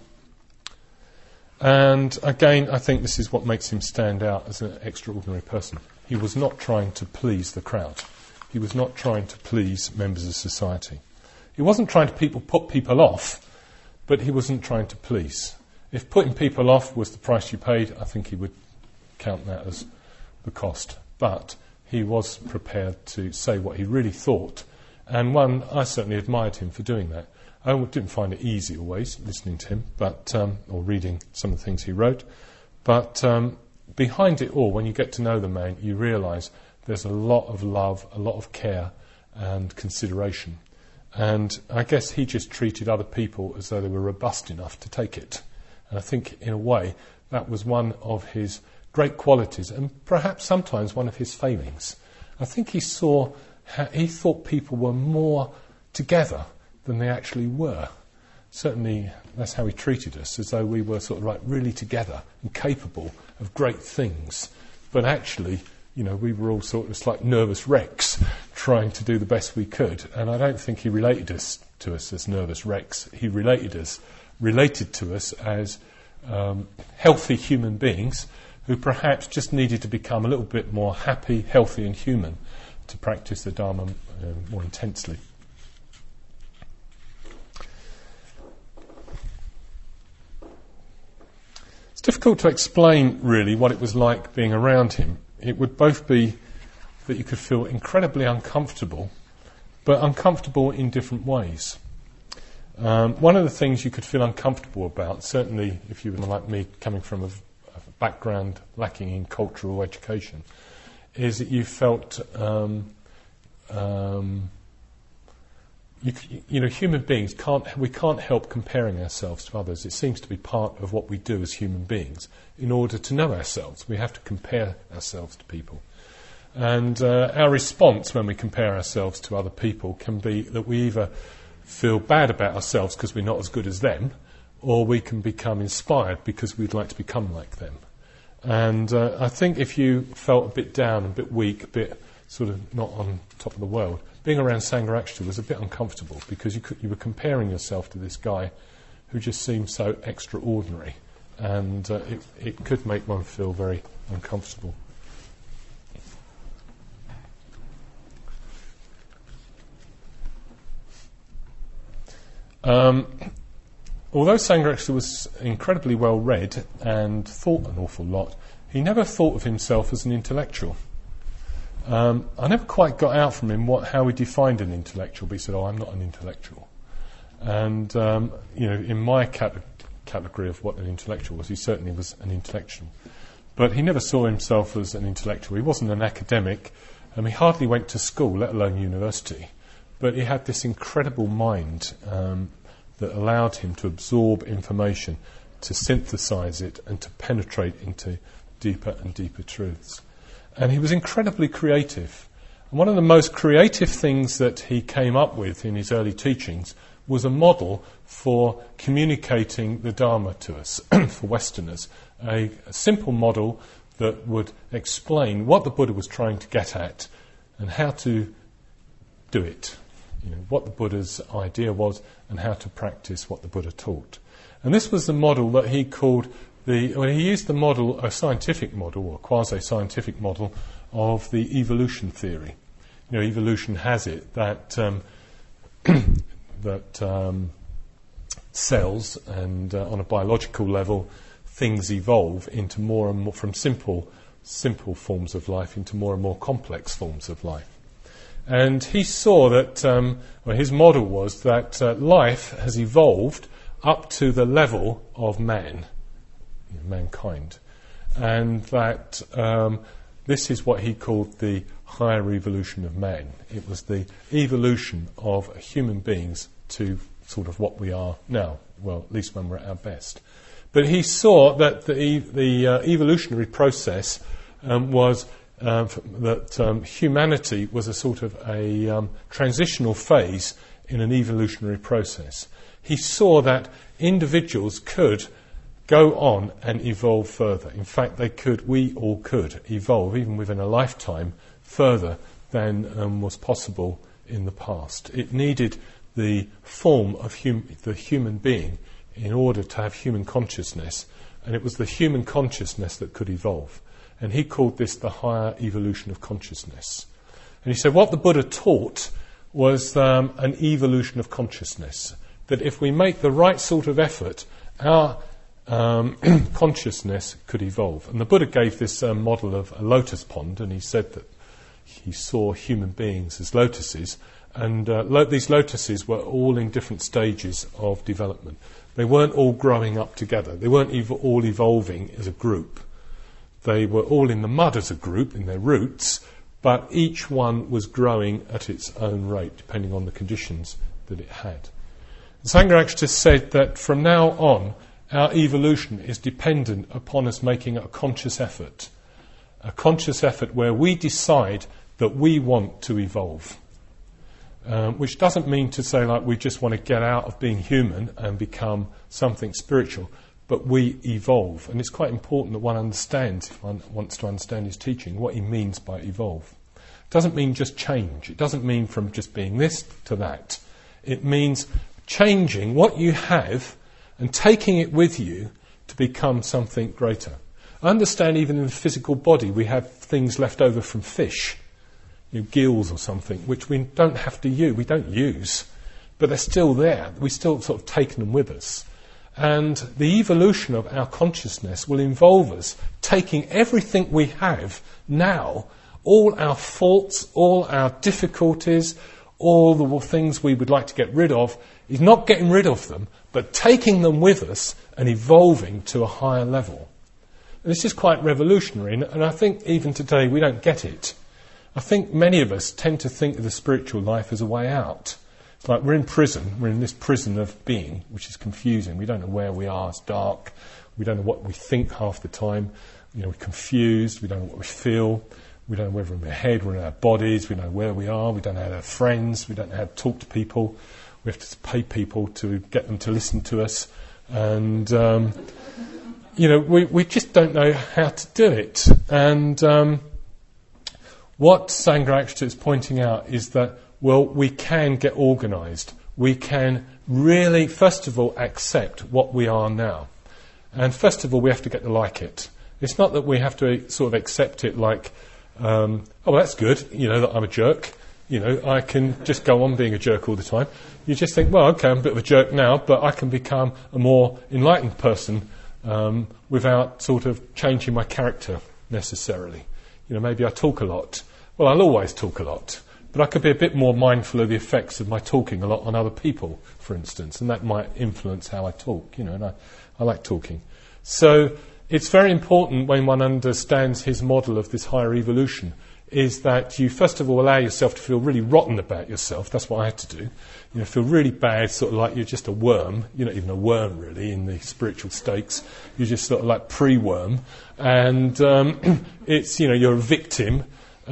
And again, I think this is what makes him stand out as an extraordinary person. He was not trying to please the crowd. He was not trying to please members of society. He wasn't trying to put people off, but he wasn't trying to please. If putting people off was the price you paid, I think he would count that as the cost. But he was prepared to say what he really thought. And I certainly admired him for doing that. I didn't find it easy always, listening to him, or reading some of the things he wrote. But behind it all, when you get to know the man, you realise there's a lot of love, a lot of care and consideration. And I guess he just treated other people as though they were robust enough to take it. And I think, in a way, that was one of his great qualities and perhaps sometimes one of his failings. I think he thought people were more together than they actually were. Certainly that's how he treated us, as though we were sort of like really together and capable of great things. But actually, we were all sort of like nervous wrecks trying to do the best we could. And I don't think he related to us as nervous wrecks. He related to us as healthy human beings who perhaps just needed to become a little bit more happy, healthy and human to practice the Dharma more intensely. It's difficult to explain really what it was like being around him. It would both be that you could feel incredibly uncomfortable, but uncomfortable in different ways. One of the things you could feel uncomfortable about, certainly if you were like me coming from a background lacking in cultural education, is that you felt human beings can't help comparing ourselves to others. It seems to be part of what we do as human beings. In order to know ourselves, we have to compare ourselves to people. And our response when we compare ourselves to other people can be that we either feel bad about ourselves because we're not as good as them, or we can become inspired because we'd like to become like them. And I think if you felt a bit down, a bit weak, a bit sort of not on top of the world, being around Sangharakshita was a bit uncomfortable because you were comparing yourself to this guy who just seemed so extraordinary, and it could make one feel very uncomfortable. Although Sangharakshita was incredibly well read and thought an awful lot, he never thought of himself as an intellectual. I never quite got out from him how he defined an intellectual, but he said, I'm not an intellectual. And, in my category of what an intellectual was, he certainly was an intellectual. But he never saw himself as an intellectual. He wasn't an academic, and he hardly went to school, let alone university. But he had this incredible mind that allowed him to absorb information, to synthesize it, and to penetrate into deeper and deeper truths. And he was incredibly creative. And one of the most creative things that he came up with in his early teachings was a model for communicating the Dharma to us, for Westerners. A simple model that would explain what the Buddha was trying to get at and how to do it. What the Buddha's idea was and how to practice what the Buddha taught. And this was the model that he called he used the model, a scientific model or quasi-scientific model of the evolution theory. Evolution has it that cells and on a biological level things evolve into more and more from simple forms of life into more and more complex forms of life. And he saw that, his model was that life has evolved up to the level of mankind. And that this is what he called the higher evolution of man. It was the evolution of human beings to sort of what we are now, well, at least when we're at our best. But he saw that the evolutionary process was that humanity was a sort of a transitional phase in an evolutionary process. He saw that individuals could go on and evolve further. In fact, we all could evolve, even within a lifetime, further than was possible in the past. It needed the form of the human being in order to have human consciousness, and it was the human consciousness that could evolve. And he called this the higher evolution of consciousness. And he said what the Buddha taught was an evolution of consciousness. That if we make the right sort of effort, our consciousness could evolve. And the Buddha gave this model of a lotus pond, and he said that he saw human beings as lotuses, and these lotuses were all in different stages of development. They weren't all growing up together. They weren't all evolving as a group. They were all in the mud as a group, in their roots, but each one was growing at its own rate, depending on the conditions that it had. Sangharakshita said that from now on, our evolution is dependent upon us making a conscious effort where we decide that we want to evolve. Which doesn't mean to say like we just want to get out of being human and become something spiritual, but we evolve. And it's quite important that one understands, if one wants to understand his teaching, what he means by evolve. It doesn't mean just change. It doesn't mean from just being this to that. It means changing what you have and taking it with you to become something greater. I understand even in the physical body we have things left over from fish, gills or something, which we don't have to use, we don't use, but they're still there. We still sort of take them with us. And the evolution of our consciousness will involve us taking everything we have now, all our faults, all our difficulties, all the things we would like to get rid of, is not getting rid of them, but taking them with us and evolving to a higher level. And this is quite revolutionary, and I think even today we don't get it. I think many of us tend to think of the spiritual life as a way out. It's like we're in prison, we're in this prison of being, which is confusing. We don't know where we are, it's dark, we don't know what we think half the time, we're confused, we don't know what we feel, we don't know whether we're in our head, we're in our bodies, we don't know where we are, we don't know how to have friends, we don't know how to talk to people, we have to pay people to get them to listen to us, and we just don't know how to do it. And what Sangha Akshita is pointing out is that, well, we can get organised. We can really, first of all, accept what we are now. And first of all, we have to get to like it. It's not that we have to sort of accept it like, oh, well, that's good, that I'm a jerk. I can just go on being a jerk all the time. You just think, well, okay, I'm a bit of a jerk now, but I can become a more enlightened person without sort of changing my character necessarily. Maybe I talk a lot. Well, I'll always talk a lot, but I could be a bit more mindful of the effects of my talking a lot on other people, for instance, and that might influence how I talk, and I like talking. So it's very important when one understands his model of this higher evolution is that you first of all allow yourself to feel really rotten about yourself. That's what I had to do. Feel really bad, sort of like you're just a worm. You're not even a worm really in the spiritual stakes. You're just sort of like pre-worm. And it's, you're a victim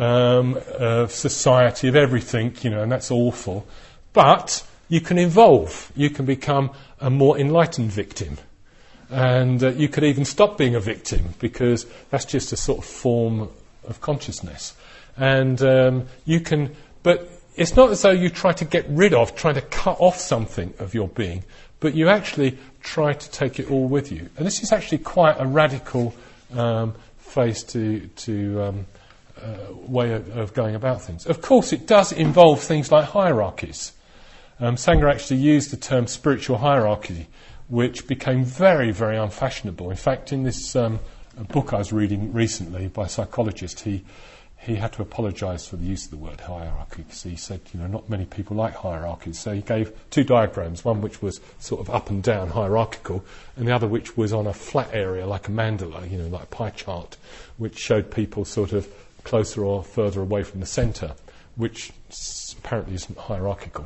of society, of everything, and that's awful. But you can evolve. You can become a more enlightened victim. And you could even stop being a victim because that's just a sort of form of consciousness. And you can, but it's not as though you try to get rid of, try to cut off something of your being, but you actually try to take it all with you. And this is actually quite a radical face to way of going about things. Of course, it does involve things like hierarchies. Sangha actually used the term spiritual hierarchy, which became very, very unfashionable. In fact, in this book I was reading recently by a psychologist, he had to apologise for the use of the word hierarchy because he said, not many people like hierarchies. So he gave two diagrams, one which was sort of up and down hierarchical, and the other which was on a flat area like a mandala, like a pie chart, which showed people sort of closer or further away from the centre, which apparently isn't hierarchical.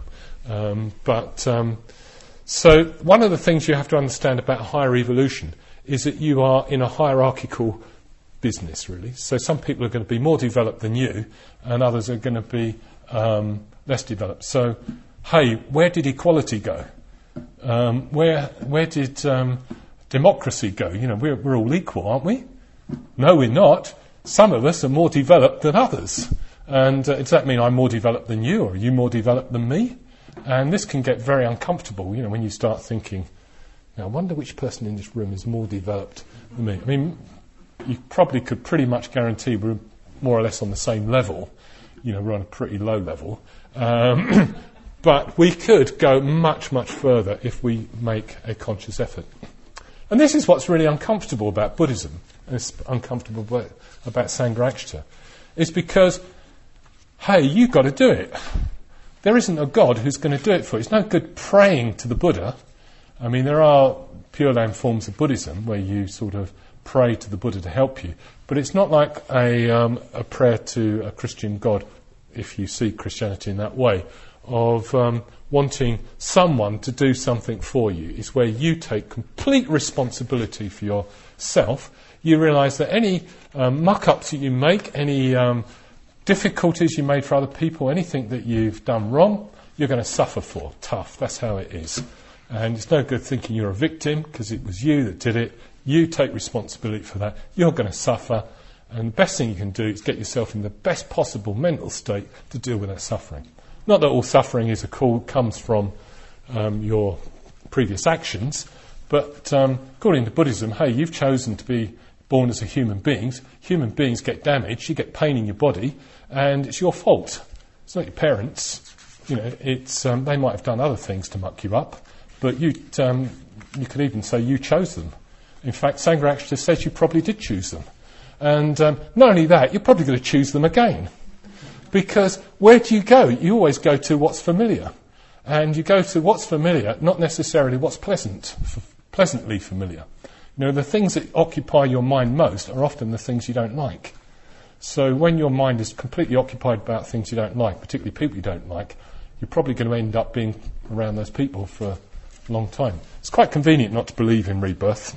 So one of the things you have to understand about higher evolution is that you are in a hierarchical business, really. So some people are going to be more developed than you, and others are going to be less developed. So, hey, where did equality go? Where did democracy go? We're all equal, aren't we? No, we're not. Some of us are more developed than others. And does that mean I'm more developed than you, or are you more developed than me? And this can get very uncomfortable, when you start thinking, now, I wonder which person in this room is more developed than me. I mean, you probably could pretty much guarantee we're more or less on the same level. We're on a pretty low level. But we could go much, much further if we make a conscious effort. And this is what's really uncomfortable about Buddhism, and it's uncomfortable about Sangha Akshita. It's because, hey, you've got to do it. There isn't a God who's going to do it for you. It's no good praying to the Buddha. I mean, there are Pure Land forms of Buddhism where you sort of pray to the Buddha to help you, but it's not like a prayer to a Christian God, if you see Christianity in that way, of, wanting someone to do something for you. It's where you take complete responsibility for yourself. You realise that any muck-ups that you make, any difficulties you made for other people, anything that you've done wrong, you're going to suffer for. Tough, that's how it is. And it's no good thinking you're a victim, because it was you that did it. You take responsibility for that. You're going to suffer. And the best thing you can do is get yourself in the best possible mental state to deal with that suffering. Not that all suffering comes from your previous actions, but according to Buddhism, hey, you've chosen to be born as a human being. Human beings get damaged, you get pain in your body, and it's your fault. It's not your parents. You know, it's they might have done other things to muck you up, but you could even say you chose them. In fact, Sangharakshita says you probably did choose them. And not only that, you're probably going to choose them again. Because where do you go? You always go to what's familiar. And you go to what's familiar, not necessarily what's pleasantly familiar. You know, the things that occupy your mind most are often the things you don't like. So when your mind is completely occupied about things you don't like, particularly people you don't like, you're probably going to end up being around those people for a long time. It's quite convenient not to believe in rebirth.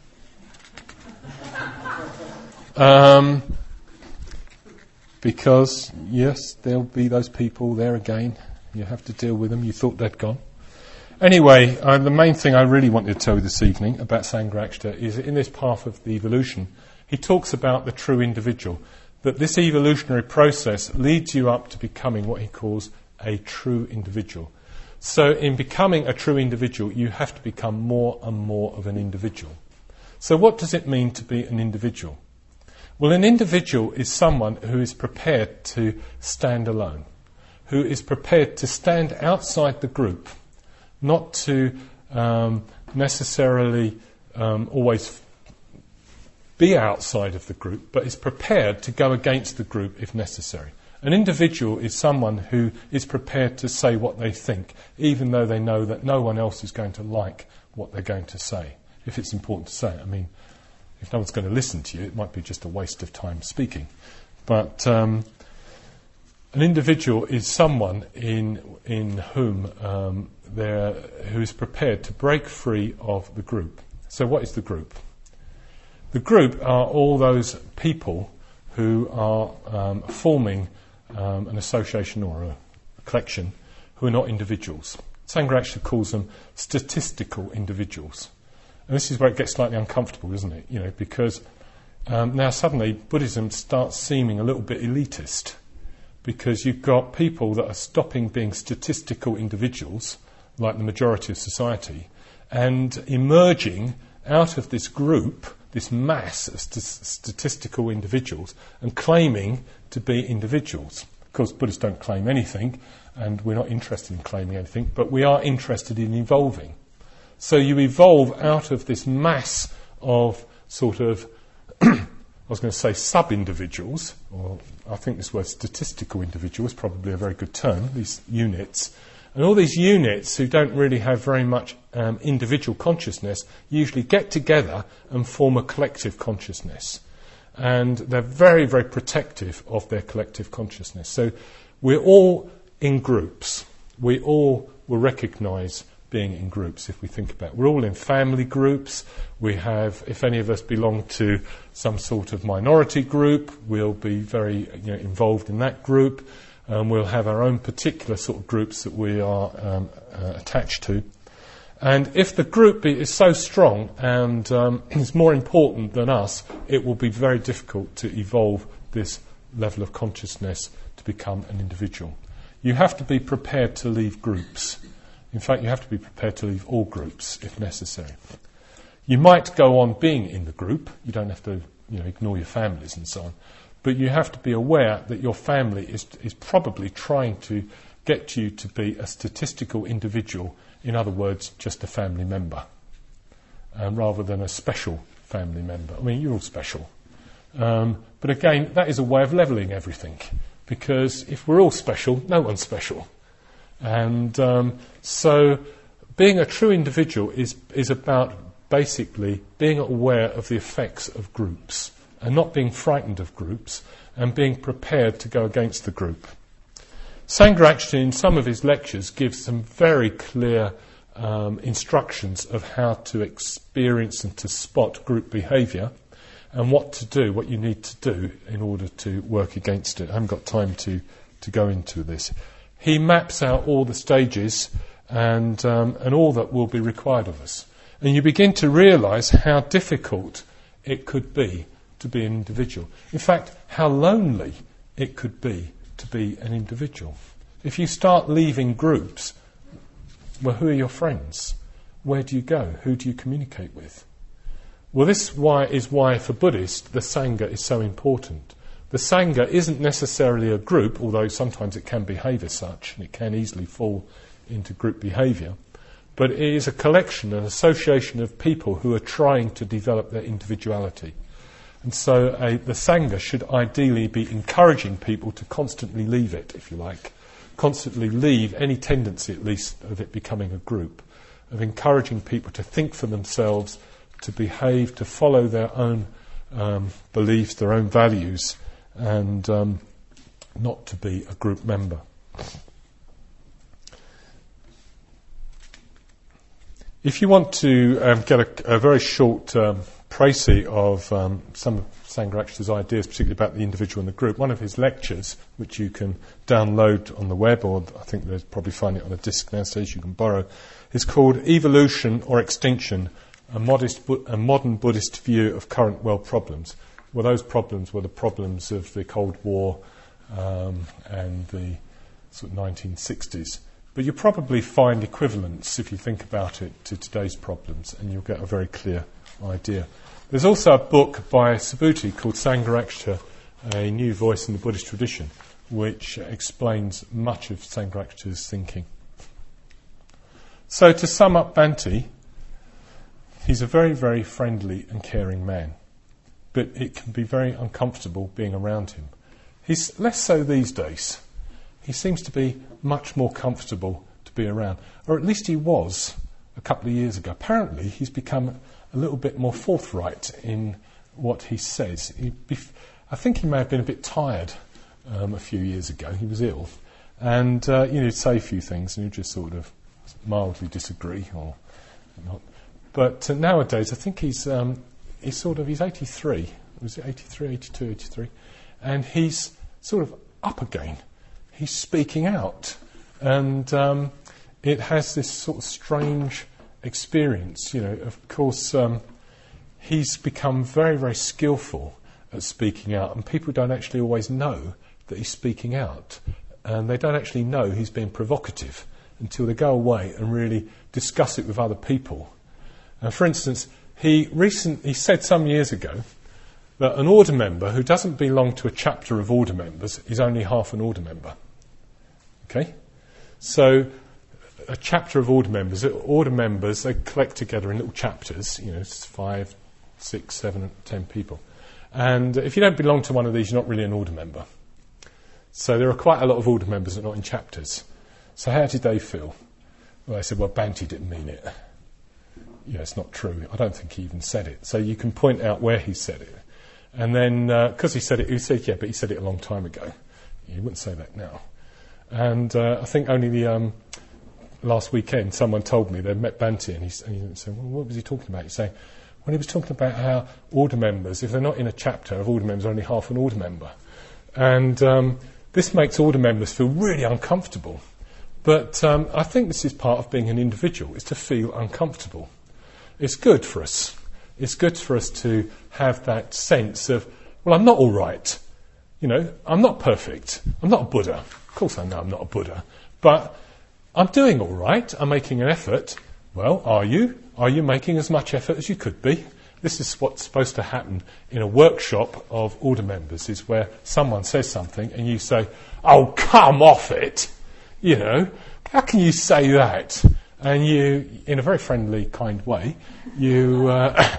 Because, yes, there'll be those people there again. You have to deal with them. You thought they'd gone. Anyway, the main thing I really wanted to tell you this evening about Sangharakshita is that in this path of the evolution, he talks about the true individual, that this evolutionary process leads you up to becoming what he calls a true individual. So in becoming a true individual, you have to become more and more of an individual. So what does it mean to be an individual? Well, an individual is someone who is prepared to stand alone, who is prepared to stand outside the group, not to necessarily always be outside of the group, but is prepared to go against the group if necessary. An individual is someone who is prepared to say what they think, even though they know that no one else is going to like what they're going to say, if it's important to say it. I mean, if no one's going to listen to you, it might be just a waste of time speaking. But an individual is someone in whom who is prepared to break free of the group. So what is the group? The group are all those people who are forming an association or a collection who are not individuals. Sangharakshita calls them statistical individuals. And this is where it gets slightly uncomfortable, isn't it? You know, because now suddenly Buddhism starts seeming a little bit elitist, because you've got people that are stopping being statistical individuals, like the majority of society, and emerging out of this group, this mass of statistical individuals, and claiming to be individuals. Of course, Buddhists don't claim anything, and we're not interested in claiming anything, but we are interested in evolving. So you evolve out of this mass of sort of, I was going to say sub-individuals, or I think this word statistical individual is probably a very good term, these units. And all these units who don't really have very much individual consciousness usually get together and form a collective consciousness. And they're very, very protective of their collective consciousness. So we're all in groups. We all will recognise being in groups, if we think about it. We're all in family groups. We have, if any of us belong to some sort of minority group, we'll be very involved in that group. We'll have our own particular sort of groups that we are attached to. And if the group is so strong and is more important than us, it will be very difficult to evolve this level of consciousness to become an individual. You have to be prepared to leave groups. In fact, you have to be prepared to leave all groups if necessary. You might go on being in the group. You don't have to, ignore your families and so on. But you have to be aware that your family is probably trying to get you to be a statistical individual. In other words, just a family member, rather than a special family member. I mean, you're all special. But again, that is a way of levelling everything. Because if we're all special, no one's special. And so being a true individual is about basically being aware of the effects of groups and not being frightened of groups and being prepared to go against the group. Sangharakshita, in some of his lectures, gives some very clear instructions of how to experience and to spot group behaviour and what to do, what you need to do in order to work against it. I haven't got time to go into this. He maps out all the stages and all that will be required of us. And you begin to realise how difficult it could be to be an individual. In fact, how lonely it could be to be an individual. If you start leaving groups, well, who are your friends? Where do you go? Who do you communicate with? Well, this is why for Buddhists the Sangha is so important. The Sangha isn't necessarily a group, although sometimes it can behave as such, and it can easily fall into group behaviour, but it is a collection, an association of people who are trying to develop their individuality. And so the Sangha should ideally be encouraging people to constantly leave it, if you like, constantly leave any tendency, at least, of it becoming a group, of encouraging people to think for themselves, to behave, to follow their own beliefs, their own values, and not to be a group member. If you want to get a very short précis of some of Sangharakshita's ideas, particularly about the individual and the group, one of his lectures, which you can download on the web, or I think they'll probably find it on a disc nowadays you can borrow, is called Evolution or Extinction, a modern Buddhist view of current world problems. Well, those problems were the problems of the Cold War and the sort of 1960s. But you'll probably find equivalents, if you think about it, to today's problems, and you'll get a very clear idea. There's also a book by Subhuti called Sangharakshita, A New Voice in the Buddhist Tradition, which explains much of Sangharakshita's thinking. So to sum up Bhante, he's a very, very friendly and caring man, but it can be very uncomfortable being around him. He's less so these days. He seems to be much more comfortable to be around, or at least he was a couple of years ago. Apparently he's become a little bit more forthright in what he says. I think he may have been a bit tired a few years ago. He was ill, and he'd say a few things and he'd just sort of mildly disagree or not. But nowadays I think he's 83. Was it 83, 82, 83? And he's sort of up again. He's speaking out, and it has this sort of strange experience. Of course, he's become very, very skillful at speaking out, and people don't actually always know that he's speaking out, and they don't actually know he's being provocative until they go away and really discuss it with other people. For instance, he said some years ago that an order member who doesn't belong to a chapter of order members is only half an order member. Okay? So a chapter of order members, they collect together in little chapters, 5, 6, 7, 10 people. And if you don't belong to one of these, you're not really an order member. So there are quite a lot of order members that are not in chapters. So how did they feel? Well, they said, well, Bhante didn't mean it. It's not true. I don't think he even said it. So you can point out where he said it. And then, because he said it, he said, yeah, but he said it a long time ago. He wouldn't say that now. And I think only the last weekend someone told me they'd met Bhante, and he said, well, what was he talking about? He's saying, well, he was talking about how order members, if they're not in a chapter of order members, are only half an order member. And this makes order members feel really uncomfortable. But I think this is part of being an individual, is to feel uncomfortable. It's good for us. It's good for us to have that sense of, well, I'm not all right. I'm not perfect. I'm not a Buddha. Of course I know I'm not a Buddha. But I'm doing all right. I'm making an effort. Well, are you? Are you making as much effort as you could be? This is what's supposed to happen in a workshop of order members, is where someone says something and you say, oh, come off it. How can you say that? And you, in a very friendly, kind way, you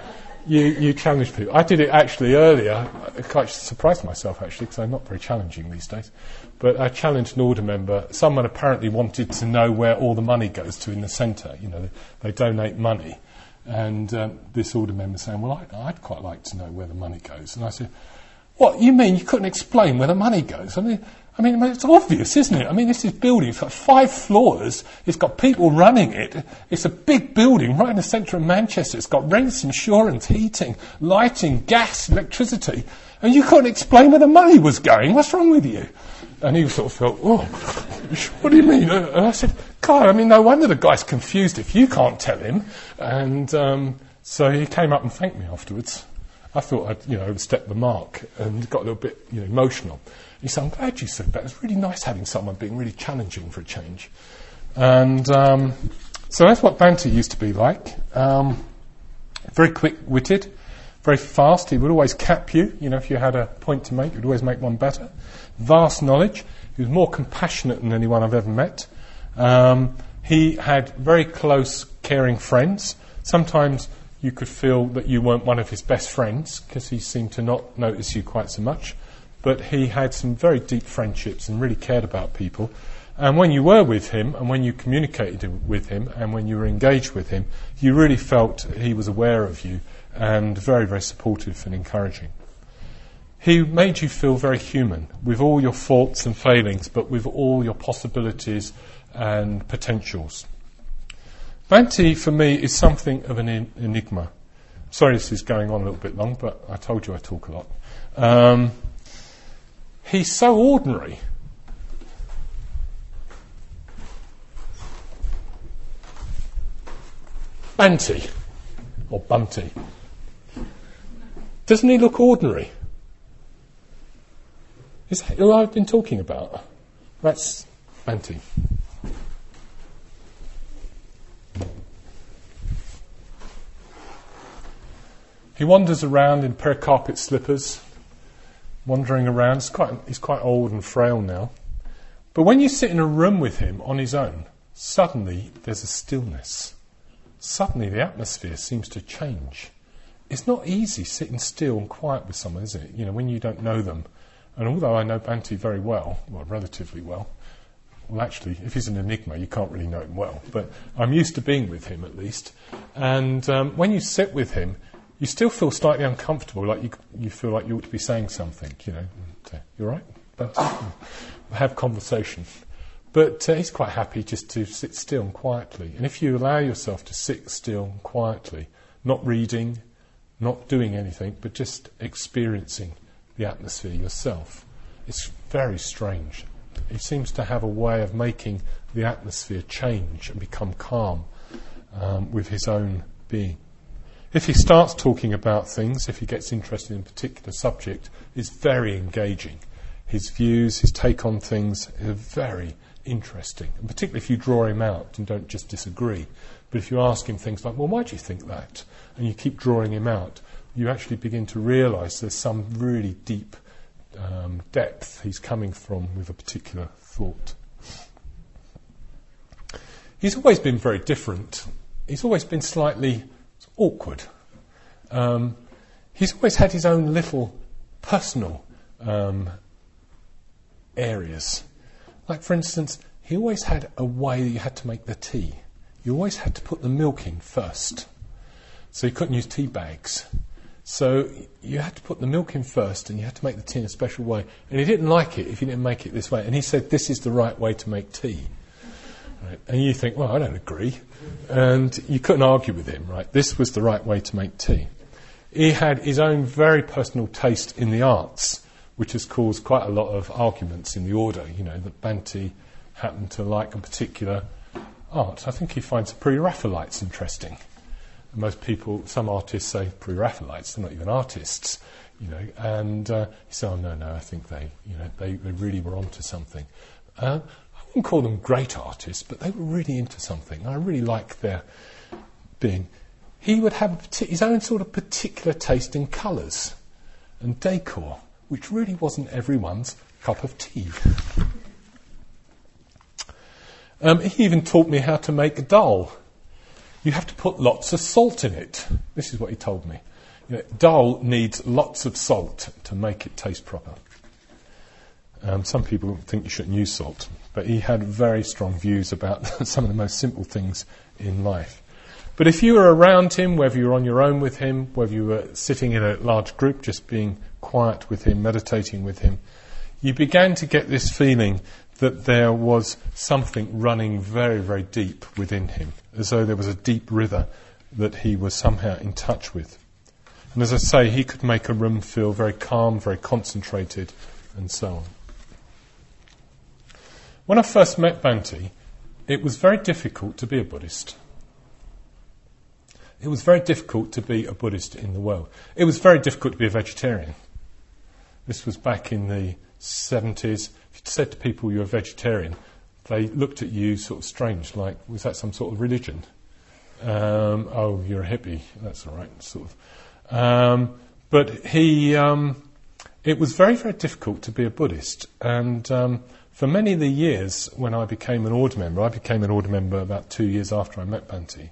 challenge people. I did it actually earlier. I quite surprised myself, actually, because I'm not very challenging these days. But I challenged an order member. Someone apparently wanted to know where all the money goes to in the centre. They donate money. And this order member saying, well, I'd quite like to know where the money goes. And I said, what, you mean you couldn't explain where the money goes? I I mean, it's obvious, isn't it? I mean, this is building. It's got 5 floors. It's got people running it. It's a big building right in the centre of Manchester. It's got rents, insurance, heating, lighting, gas, electricity. And you couldn't explain where the money was going. What's wrong with you? And he sort of felt, oh, what do you mean? And I said, God, I mean, no wonder the guy's confused if you can't tell him. And so he came up and thanked me afterwards. I thought I'd, overstepped the mark and got a little bit, emotional. He said, I'm glad you said that. It's really nice having someone being really challenging for a change. And so that's what Banty used to be like. Very quick-witted, very fast. He would always cap you. If you had a point to make, he would always make one better. Vast knowledge. He was more compassionate than anyone I've ever met. He had very close, caring friends. Sometimes you could feel that you weren't one of his best friends because he seemed to not notice you quite so much. But he had some very deep friendships and really cared about people. And when you were with him, and when you communicated with him, and when you were engaged with him, you really felt he was aware of you and very, very supportive and encouraging. He made you feel very human, with all your faults and failings, but with all your possibilities and potentials. Banty, for me, is something of an enigma. Sorry this is going on a little bit long, but I told you I talk a lot. He's so ordinary. Banty, or Bunty. Doesn't he look ordinary? Is that who I've been talking about? That's Banty. He wanders around in pericarpet slippers, wandering around. He's quite old and frail now. But when you sit in a room with him on his own, suddenly there's a stillness. Suddenly the atmosphere seems to change. It's not easy sitting still and quiet with someone, is it? When you don't know them. And although I know Banty very well, relatively well actually, if he's an enigma, you can't really know him well. But I'm used to being with him, at least. And when you sit with him, you still feel slightly uncomfortable, like you feel like you ought to be saying something, You all right? But have conversation. But he's quite happy just to sit still and quietly. And if you allow yourself to sit still and quietly, not reading, not doing anything, but just experiencing the atmosphere yourself, it's very strange. He seems to have a way of making the atmosphere change and become calm with his own being. If he starts talking about things, if he gets interested in a particular subject, it's very engaging. His views, his take on things are very interesting. And particularly if you draw him out and don't just disagree. But if you ask him things like, well, why do you think that? And you keep drawing him out, you actually begin to realise there's some really deep depth he's coming from with a particular thought. He's always been very different. He's always been slightly awkward. He's always had his own little personal areas. Like, for instance, he always had a way that you had to make the tea. You always had to put the milk in first. So you couldn't use tea bags. So you had to put the milk in first and you had to make the tea in a special way. And he didn't like it if you didn't make it this way. And he said, this is the right way to make tea. Right? And you think, well, I don't agree. And you couldn't argue with him, right? This was the right way to make tea. He had his own very personal taste in the arts, which has caused quite a lot of arguments in the order, that Banty happened to like a particular art. I think he finds the Pre-Raphaelites interesting. Most people, some artists say Pre-Raphaelites, they're not even artists, and he said, oh, no, I think they really were onto something. I wouldn't call them great artists, but they were really into something. I really like their being. He would have his own sort of particular taste in colours and decor, which really wasn't everyone's cup of tea. He even taught me how to make dal. You have to put lots of salt in it. This is what he told me. Dal needs lots of salt to make it taste proper. Some people think you shouldn't use salt, but he had very strong views about some of the most simple things in life. But if you were around him, whether you were on your own with him, whether you were sitting in a large group, just being quiet with him, meditating with him, you began to get this feeling that there was something running very, very deep within him, as though there was a deep river that he was somehow in touch with. And as I say, he could make a room feel very calm, very concentrated, and so on. When I first met Bhante, it was very difficult to be a Buddhist. It was very difficult to be a Buddhist in the world. It was very difficult to be a vegetarian. This was back in the 70s. If you said to people you're a vegetarian, they looked at you sort of strange, like, was that some sort of religion? Oh, you're a hippie. That's all right, sort of. But it was very, very difficult to be a Buddhist. And for many of the years when I became an order member, I became an order member about 2 years after I met Bhante,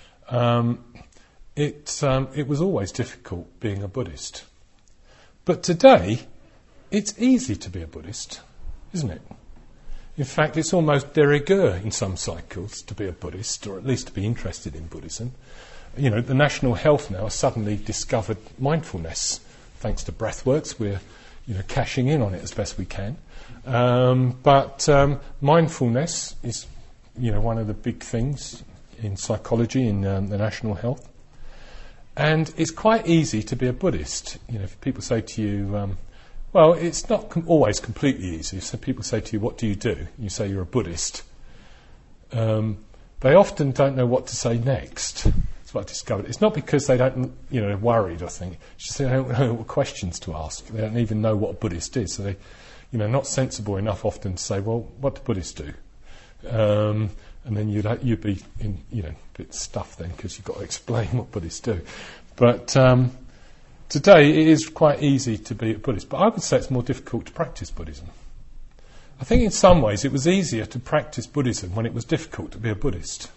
it was always difficult being a Buddhist. But today, it's easy to be a Buddhist, isn't it? In fact, it's almost de rigueur in some cycles to be a Buddhist, or at least to be interested in Buddhism. You know, the National Health now has suddenly discovered mindfulness. Thanks to Breathworks, we're, cashing in on it as best we can. But mindfulness is, one of the big things in psychology, in the National Health. And it's quite easy to be a Buddhist. If people say to you, well, it's not always completely easy. So people say to you, what do? You say you're a Buddhist. They often don't know what to say next. That's what I discovered. It's not because they don't, they're worried, I think. It's just they don't know what questions to ask. They don't even know what a Buddhist is. So they, not sensible enough often to say, well, what do Buddhists do? And then you'd be in, a bit stuffed then because you've got to explain what Buddhists do. But today it is quite easy to be a Buddhist, but I would say it's more difficult to practice Buddhism. I think in some ways it was easier to practice Buddhism when it was difficult to be a Buddhist.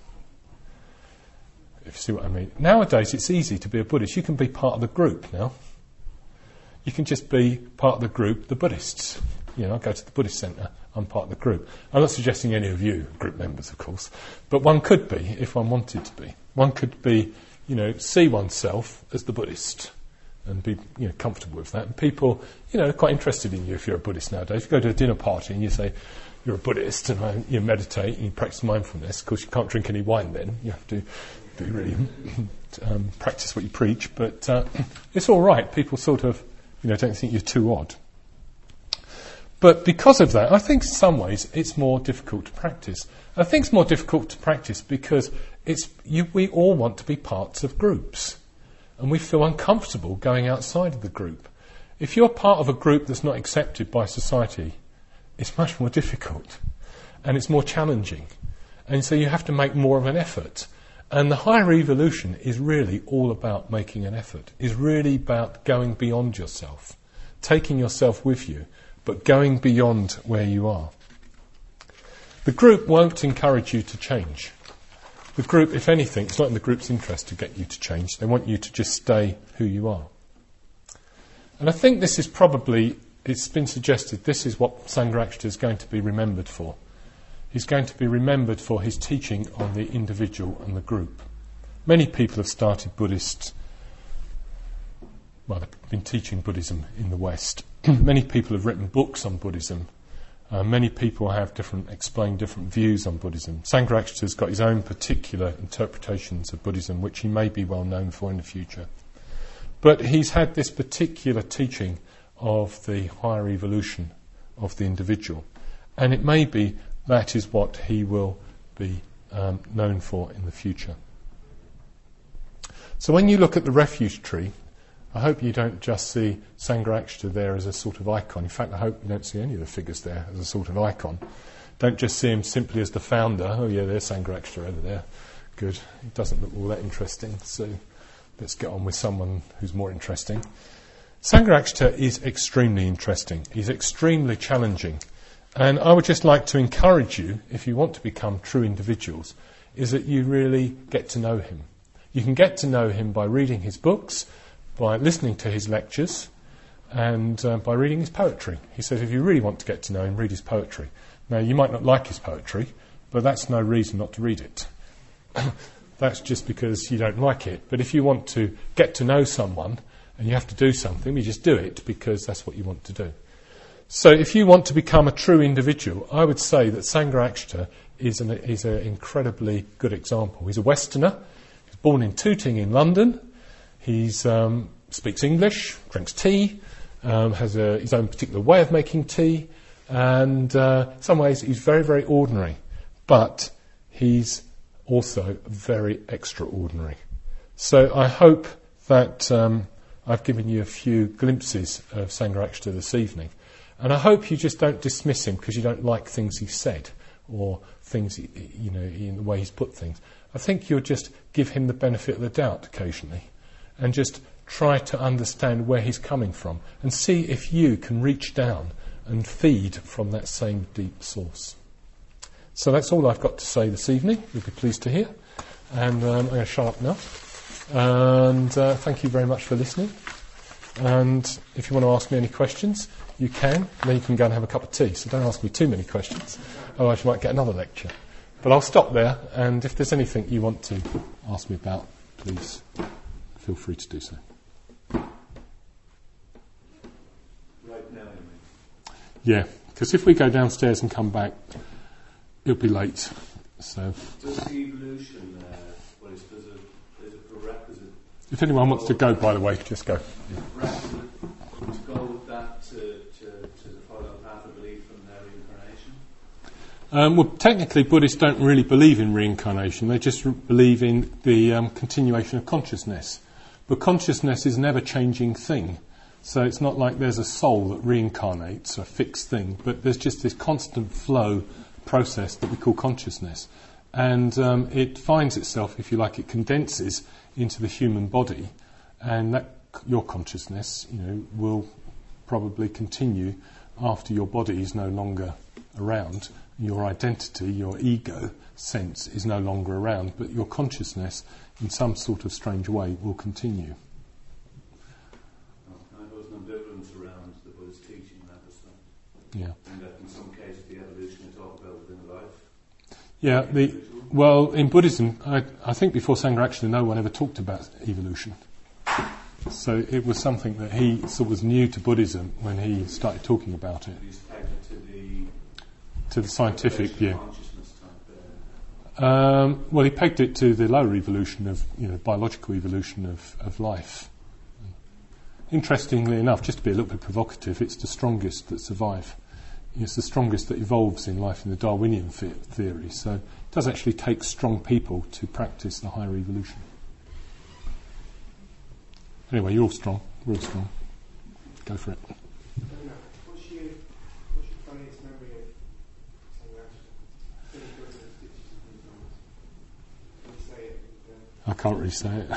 If you see what I mean. Nowadays it's easy to be a Buddhist. You can be part of the group now. You can just be part of the group, the Buddhists. I go to the Buddhist Centre, I'm part of the group. I'm not suggesting any of you are group members, of course, but one could be if one wanted to be. One could be, see oneself as the Buddhist and be, comfortable with that. And people, are quite interested in you if you're a Buddhist nowadays. If you go to a dinner party and you say you're a Buddhist and you meditate and you practice mindfulness, of course you can't drink any wine then. You have to really practice what you preach, but it's all right. People sort of, don't think you're too odd. But because of that, I think in some ways it's more difficult to practice. I think it's more difficult to practice because we all want to be parts of groups. And we feel uncomfortable going outside of the group. If you're part of a group that's not accepted by society, it's much more difficult. And it's more challenging. And so you have to make more of an effort. And the higher evolution is really all about making an effort. Is really about going beyond yourself. Taking yourself with you, but going beyond where you are. The group won't encourage you to change. The group, if anything, it's not in the group's interest to get you to change. They want you to just stay who you are. And I think this is probably, it's been suggested, this is what Sangharakshita is going to be remembered for. He's going to be remembered for his teaching on the individual and the group. Many people have started Buddhists, they've been teaching Buddhism in the West. Many people have written books on Buddhism. Many people have explained different views on Buddhism. Sangharakshita's got his own particular interpretations of Buddhism, which he may be well known for in the future. But he's had this particular teaching of the higher evolution of the individual. And it may be that is what he will be known for in the future. So when you look at the refuge tree, I hope you don't just see Sangharakshita there as a sort of icon. In fact, I hope you don't see any of the figures there as a sort of icon. Don't just see him simply as the founder. Oh yeah, there's Sangharakshita over there. Good. He doesn't look all that interesting, so let's get on with someone who's more interesting. Sangharakshita is extremely interesting. He's extremely challenging. And I would just like to encourage you, if you want to become true individuals, is that you really get to know him. You can get to know him by reading his books, by listening to his lectures, and by reading his poetry. He says if you really want to get to know him, read his poetry. Now, you might not like his poetry, but that's no reason not to read it. That's just because you don't like it. But if you want to get to know someone, and you have to do something, you just do it because that's what you want to do. So if you want to become a true individual, I would say that Sangharakshita is an incredibly good example. He's a Westerner. He was born in Tooting in London. He speaks English, drinks tea, has his own particular way of making tea, and in some ways he's very, very ordinary. But he's also very extraordinary. So I hope that I've given you a few glimpses of Sangharakshita this evening. And I hope you just don't dismiss him because you don't like things he said or things, in the way he's put things. I think you'll just give him the benefit of the doubt occasionally and just try to understand where he's coming from and see if you can reach down and feed from that same deep source. So that's all I've got to say this evening. You'll be pleased to hear. And I'm going to shut up now. And thank you very much for listening. And if you want to ask me any questions, you can. And then you can go and have a cup of tea. So don't ask me too many questions. Otherwise you might get another lecture. But I'll stop there. And if there's anything you want to ask me about, please feel free to do so. Right now, you mean? Yeah, because if we go downstairs and come back, it'll be late. So does the evolution, there's a prerequisite? If anyone wants to go, by the way, just go. Yeah. Prerequisite to go with that to follow the path of belief from their reincarnation? Well, technically, Buddhists don't really believe in reincarnation. They just believe in the continuation of consciousness. But consciousness is an ever-changing thing. So it's not like there's a soul that reincarnates, a fixed thing, but there's just this constant flow process that we call consciousness. And it finds itself, if you like, it condenses into the human body, and that your consciousness, will probably continue after your body is no longer around. Your identity, your ego sense is no longer around, but your consciousness, in some sort of strange way, will continue. There was an ambivalence around the Buddha's teaching in that respect. Yeah. And that in some cases the evolution you talk about within a life. Yeah, well, in Buddhism, I think before Sangharakshita, no one ever talked about evolution. So it was something that he sort of was new to Buddhism when he started talking about it. He's pegged it to the scientific view. Consciousness type, Well, he pegged it to the lower evolution of, biological evolution of life. Interestingly enough, just to be a little bit provocative, it's the strongest that survive. It's the strongest that evolves in life in the Darwinian theory. So it does actually take strong people to practice the higher evolution. Anyway, you're all strong. We're all strong. Go for it. What's your funniest memory of Sangharakshita? Can you say it? I can't really say it.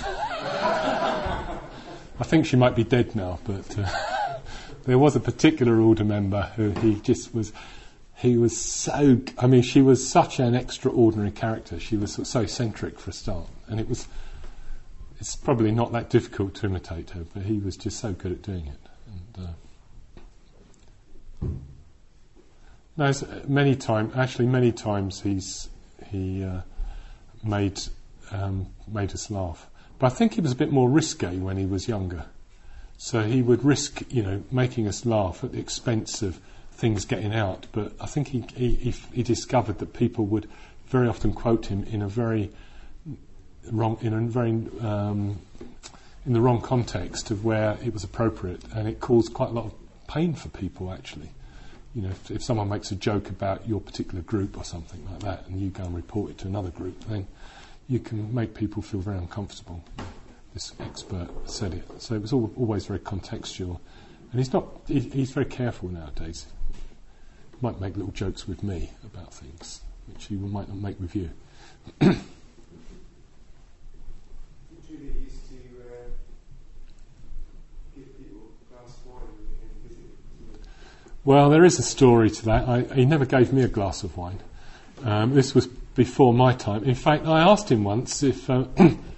I think she might be dead now, but there was a particular order member who she was such an extraordinary character. She was so eccentric for a start, and it's probably not that difficult to imitate her, but he was just so good at doing it. And many times he made us laugh. But I think he was a bit more risque when he was younger. So he would risk, making us laugh at the expense of things getting out. But I think he discovered that people would very often quote him in a very wrong, in the wrong context of where it was appropriate, and it caused quite a lot of pain for people actually. If someone makes a joke about your particular group or something like that, and you go and report it to another group, then you can make people feel very uncomfortable. This expert said it, so it was always very contextual, and he's very careful nowadays. He might make little jokes with me about things which he might not make with you. Julia used to give people a glass of wine when they came to visit. Well, there is a story to that. He never gave me a glass of wine. This was before my time. In fact, I asked him once if, I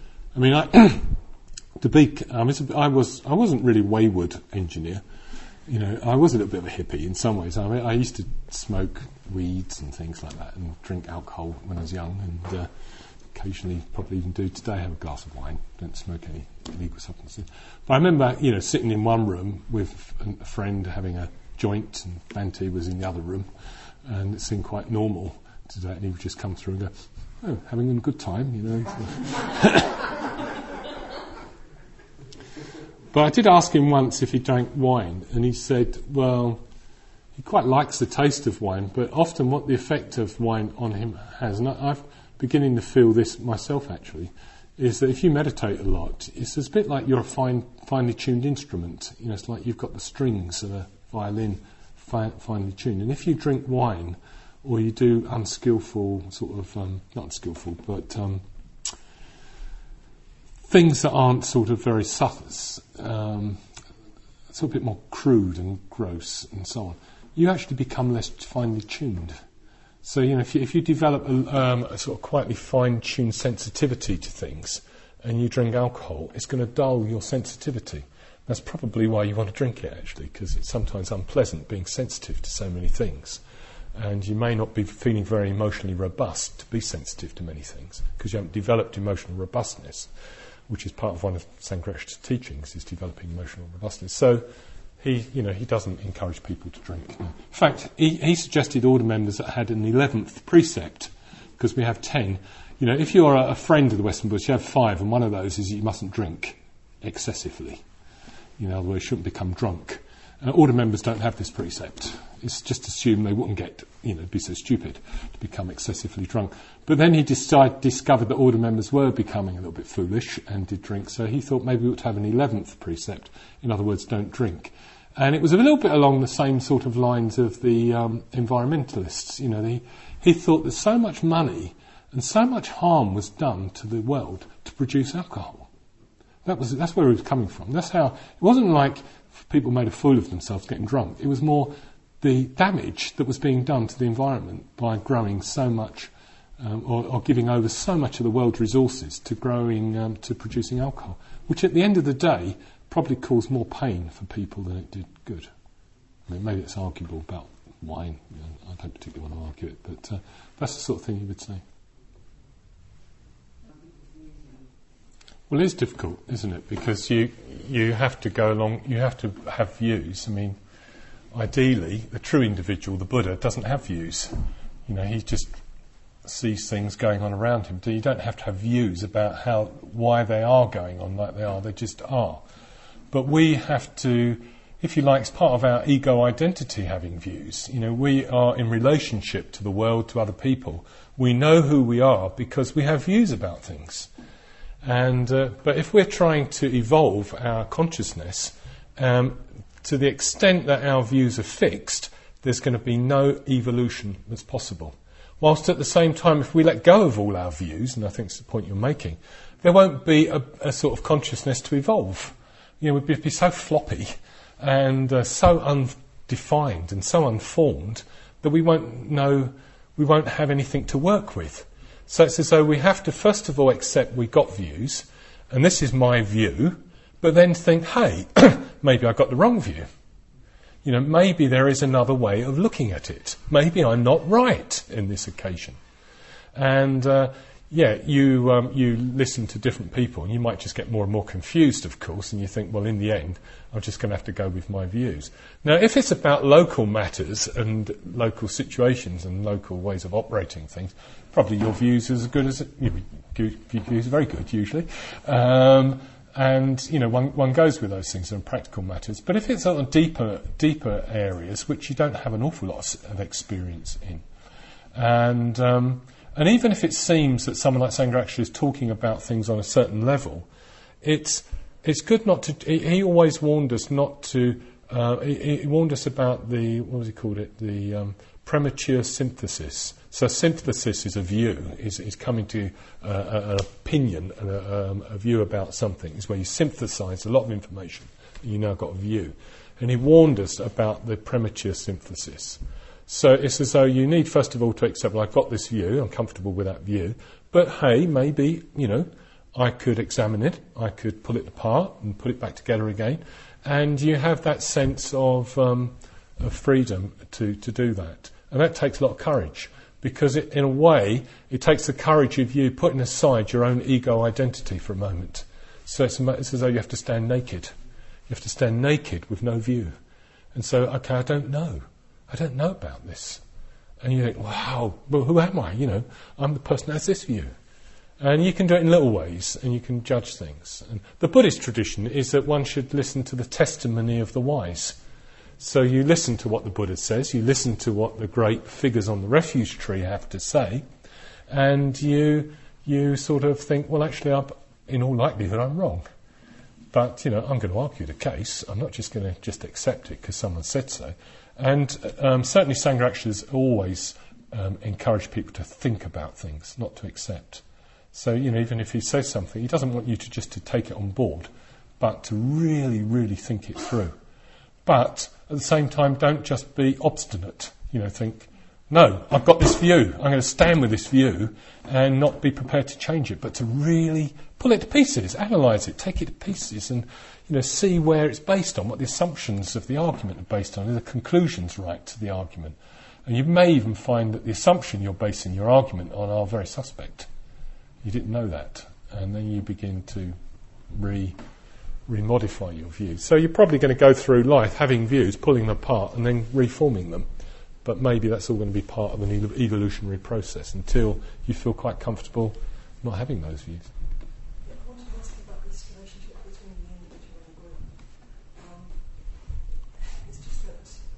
wasn't really a wayward engineer. I was a little bit of a hippie in some ways. I used to smoke weeds and things like that, and drink alcohol when I was young, and occasionally, probably even do today, have a glass of wine. Don't smoke any illegal substances. But I remember, sitting in one room with a friend having a joint, and Bhante was in the other room, and it seemed quite normal to do that, and he would just come through and go, "Oh, having a good time, you know." But I did ask him once if he drank wine, and he said, well, he quite likes the taste of wine, but often what the effect of wine on him has, and I'm beginning to feel this myself actually, is that if you meditate a lot, it's a bit like you're a finely tuned instrument. You know, it's like you've got the strings of a violin finely tuned. And if you drink wine, or you do unskillful sort of, not unskillful, but things that aren't sort of very subtle, it's a bit more crude and gross and so on, you actually become less finely tuned. So, you know, if you develop a sort of quietly fine-tuned sensitivity to things and you drink alcohol, it's going to dull your sensitivity. That's probably why you want to drink it, actually, because it's sometimes unpleasant being sensitive to so many things. And you may not be feeling very emotionally robust to be sensitive to many things, because you haven't developed emotional robustness, which is part of one of Sangharakshita's teachings, is developing emotional robustness. So he doesn't encourage people to drink. No. In fact, he suggested order members that had an 11th precept, because we have 10. You know, if you're a friend of the Western Buddhists, you have 5, and one of those is you mustn't drink excessively. You know, in other words, you shouldn't become drunk. Order members don't have this precept. It's just assumed they wouldn't be so stupid to become excessively drunk. But then he discovered that order members were becoming a little bit foolish and did drink, so he thought maybe we ought to have an 11th precept. In other words, don't drink. And it was a little bit along the same sort of lines of the environmentalists. You know, he thought that so much money and so much harm was done to the world to produce alcohol. That's where he was coming from. That's how, it wasn't like people made a fool of themselves getting drunk. It was more the damage that was being done to the environment by growing so much, or giving over so much of the world's resources to growing, to producing alcohol, which at the end of the day probably caused more pain for people than it did good. I mean, maybe it's arguable about wine. You know, I don't particularly want to argue it, but that's the sort of thing you would say. Well, it is difficult, isn't it? Because you have to go along, you have to have views. I mean, ideally, the true individual, the Buddha, doesn't have views. You know, he just sees things going on around him. You don't have to have views about why they are going on like they are. They just are. But we have to, if you like, it's part of our ego identity having views. You know, we are in relationship to the world, to other people. We know who we are because we have views about things. And but if we're trying to evolve our consciousness, to the extent that our views are fixed, there's going to be no evolution that's possible. Whilst at the same time, if we let go of all our views, and I think it's the point you're making, there won't be a sort of consciousness to evolve. You know, we'd be so floppy and so undefined and so unformed that we won't have anything to work with. So it's as though we have to first of all accept we got views, and this is my view, but then think, hey, maybe I got the wrong view. You know, maybe there is another way of looking at it. Maybe I'm not right in this occasion. And you listen to different people, and you might just get more and more confused, of course, and you think, well, in the end, I'm just going to have to go with my views. Now, if it's about local matters and local situations and local ways of operating things, probably your views are as good as your views are very good usually, and you know one goes with those things in practical matters. But if it's on deeper areas which you don't have an awful lot of experience in, and even if it seems that someone like Sangharakshita is talking about things on a certain level, it's good not to. He always warned us not to. He warned us about the the premature synthesis. So synthesis is a view, is coming to an opinion, a view about something. Is where you synthesize a lot of information and you now got a view. And he warned us about the premature synthesis. So it's as though you need first of all to accept, well, I've got this view, I'm comfortable with that view, but hey, maybe, you know, I could examine it, I could pull it apart and put it back together again, and you have that sense of freedom to do that. And that takes a lot of courage, because in a way, it takes the courage of you putting aside your own ego identity for a moment. So it's as though you have to stand naked. You have to stand naked with no view. And so, okay, I don't know about this. And you think, wow, well, who am I? I'm the person that has this view. And you can do it in little ways, and you can judge things. And the Buddhist tradition is that one should listen to the testimony of the wise. So you listen to what the Buddha says, you listen to what the great figures on the refuge tree have to say, and you sort of think, well, actually, in all likelihood, I'm wrong. But, I'm going to argue the case. I'm not just going to just accept it because someone said so. And certainly Sangharakshas always encourage people to think about things, not to accept. So, even if he says something, he doesn't want you to take it on board, but to really, really think it through. But at the same time, don't just be obstinate. Think, no, I've got this view. I'm going to stand with this view and not be prepared to change it, but to really pull it to pieces, analyse it, take it to pieces and, see where it's based on, what the assumptions of the argument are based on, are the conclusions right to the argument. And you may even find that the assumption you're basing your argument on are very suspect. You didn't know that. And then you begin to remodify your views. So you're probably going to go through life having views, pulling them apart and then reforming them. But maybe that's all going to be part of an evolutionary process until you feel quite comfortable not having those views. I want to ask you about this relationship between the individual and the group. It's just that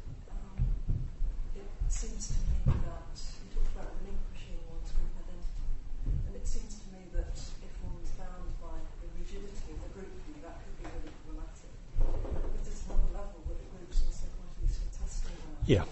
it seems to me that you talked about relinquishing one's group identity, and it seems to me that if one's bound by the rigidity of the group view, that could be really problematic. But there's another level that the group's also quite useful testing ethics. Yeah.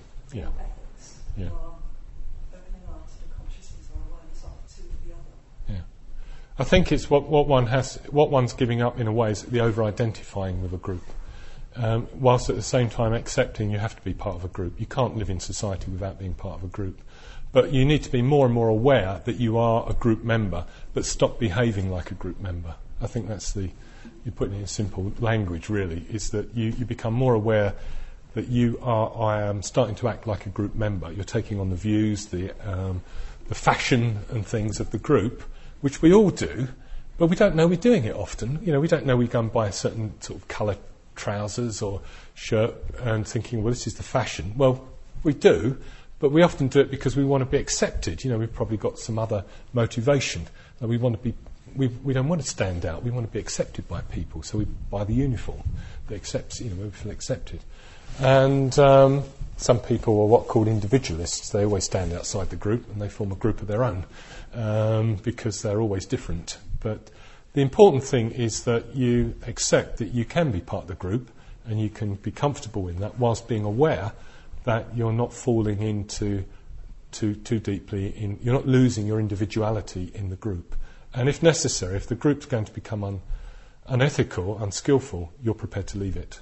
Opening our sort of consciousness or awareness up to the other. Yeah. I think it's what one's giving up in a way is the over-identifying with a group. Whilst at the same time accepting you have to be part of a group. You can't live in society without being part of a group. But you need to be more and more aware that you are a group member, but stop behaving like a group member. I think that's you put it in simple language really, is that you become more aware that I am starting to act like a group member. You're taking on the views, the fashion and things of the group, which we all do, but we don't know we're doing it often. We don't know we go and buy a certain sort of colour trousers or shirt and thinking, well, this is the fashion. Well, we do, but we often do it because we want to be accepted. We've probably got some other motivation. We want to be. We don't want to stand out. We want to be accepted by people, so we buy the uniform that accepts. We feel accepted. And some people are what called individualists. They always stand outside the group and they form a group of their own because they're always different. But the important thing is that you accept that you can be part of the group and you can be comfortable in that whilst being aware that you're not falling into too deeply in. You're not losing your individuality in the group. And if necessary, if the group's going to become unethical, unskillful, you're prepared to leave it.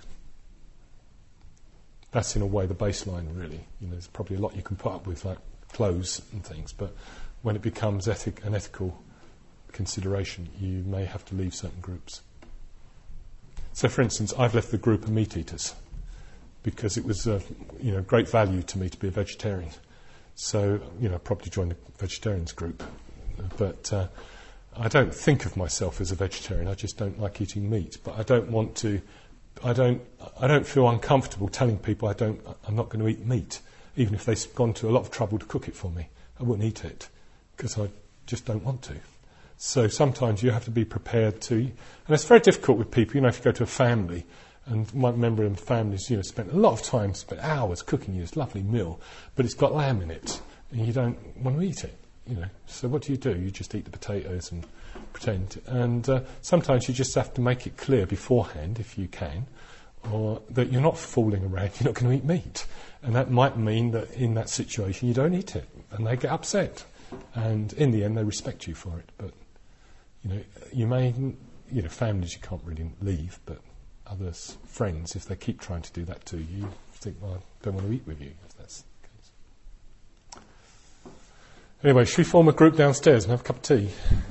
That's in a way the baseline, really. There's probably a lot you can put up with, like clothes and things, but when it becomes an ethical consideration, you may have to leave certain groups. So, for instance, I've left the group of meat eaters because it was great value to me to be a vegetarian. So, I probably joined the vegetarians group. But I don't think of myself as a vegetarian. I just don't like eating meat. But I don't want to. I don't feel uncomfortable telling people I'm not going to eat meat, even if they've gone to a lot of trouble to cook it for me. I wouldn't eat it because I just don't want to. So sometimes you have to be prepared to, and it's very difficult with people. If you go to a family, and one member of the family spent a lot of time, spent hours cooking you this lovely meal, but it's got lamb in it, and you don't want to eat it. So what do? You just eat the potatoes and pretend. And sometimes you just have to make it clear beforehand, if you can, or that you're not fooling around, you're not going to eat meat. And that might mean that in that situation you don't eat it, and they get upset. And in the end they respect you for it. But, you may, families you can't really leave, but others, friends, if they keep trying to do that to you, you think, well, I don't want to eat with you, if that's the case. Anyway, should we form a group downstairs and have a cup of tea?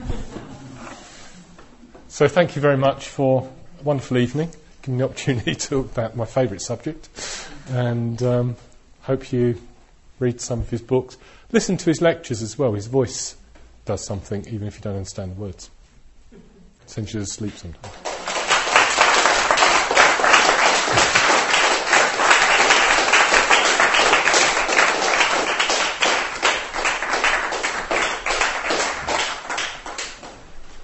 So thank you very much for a wonderful evening, giving me the opportunity to talk about my favourite subject, and hope you read some of his books. Listen to his lectures as well. His voice does something, even if you don't understand the words. Sends you to sleep sometimes.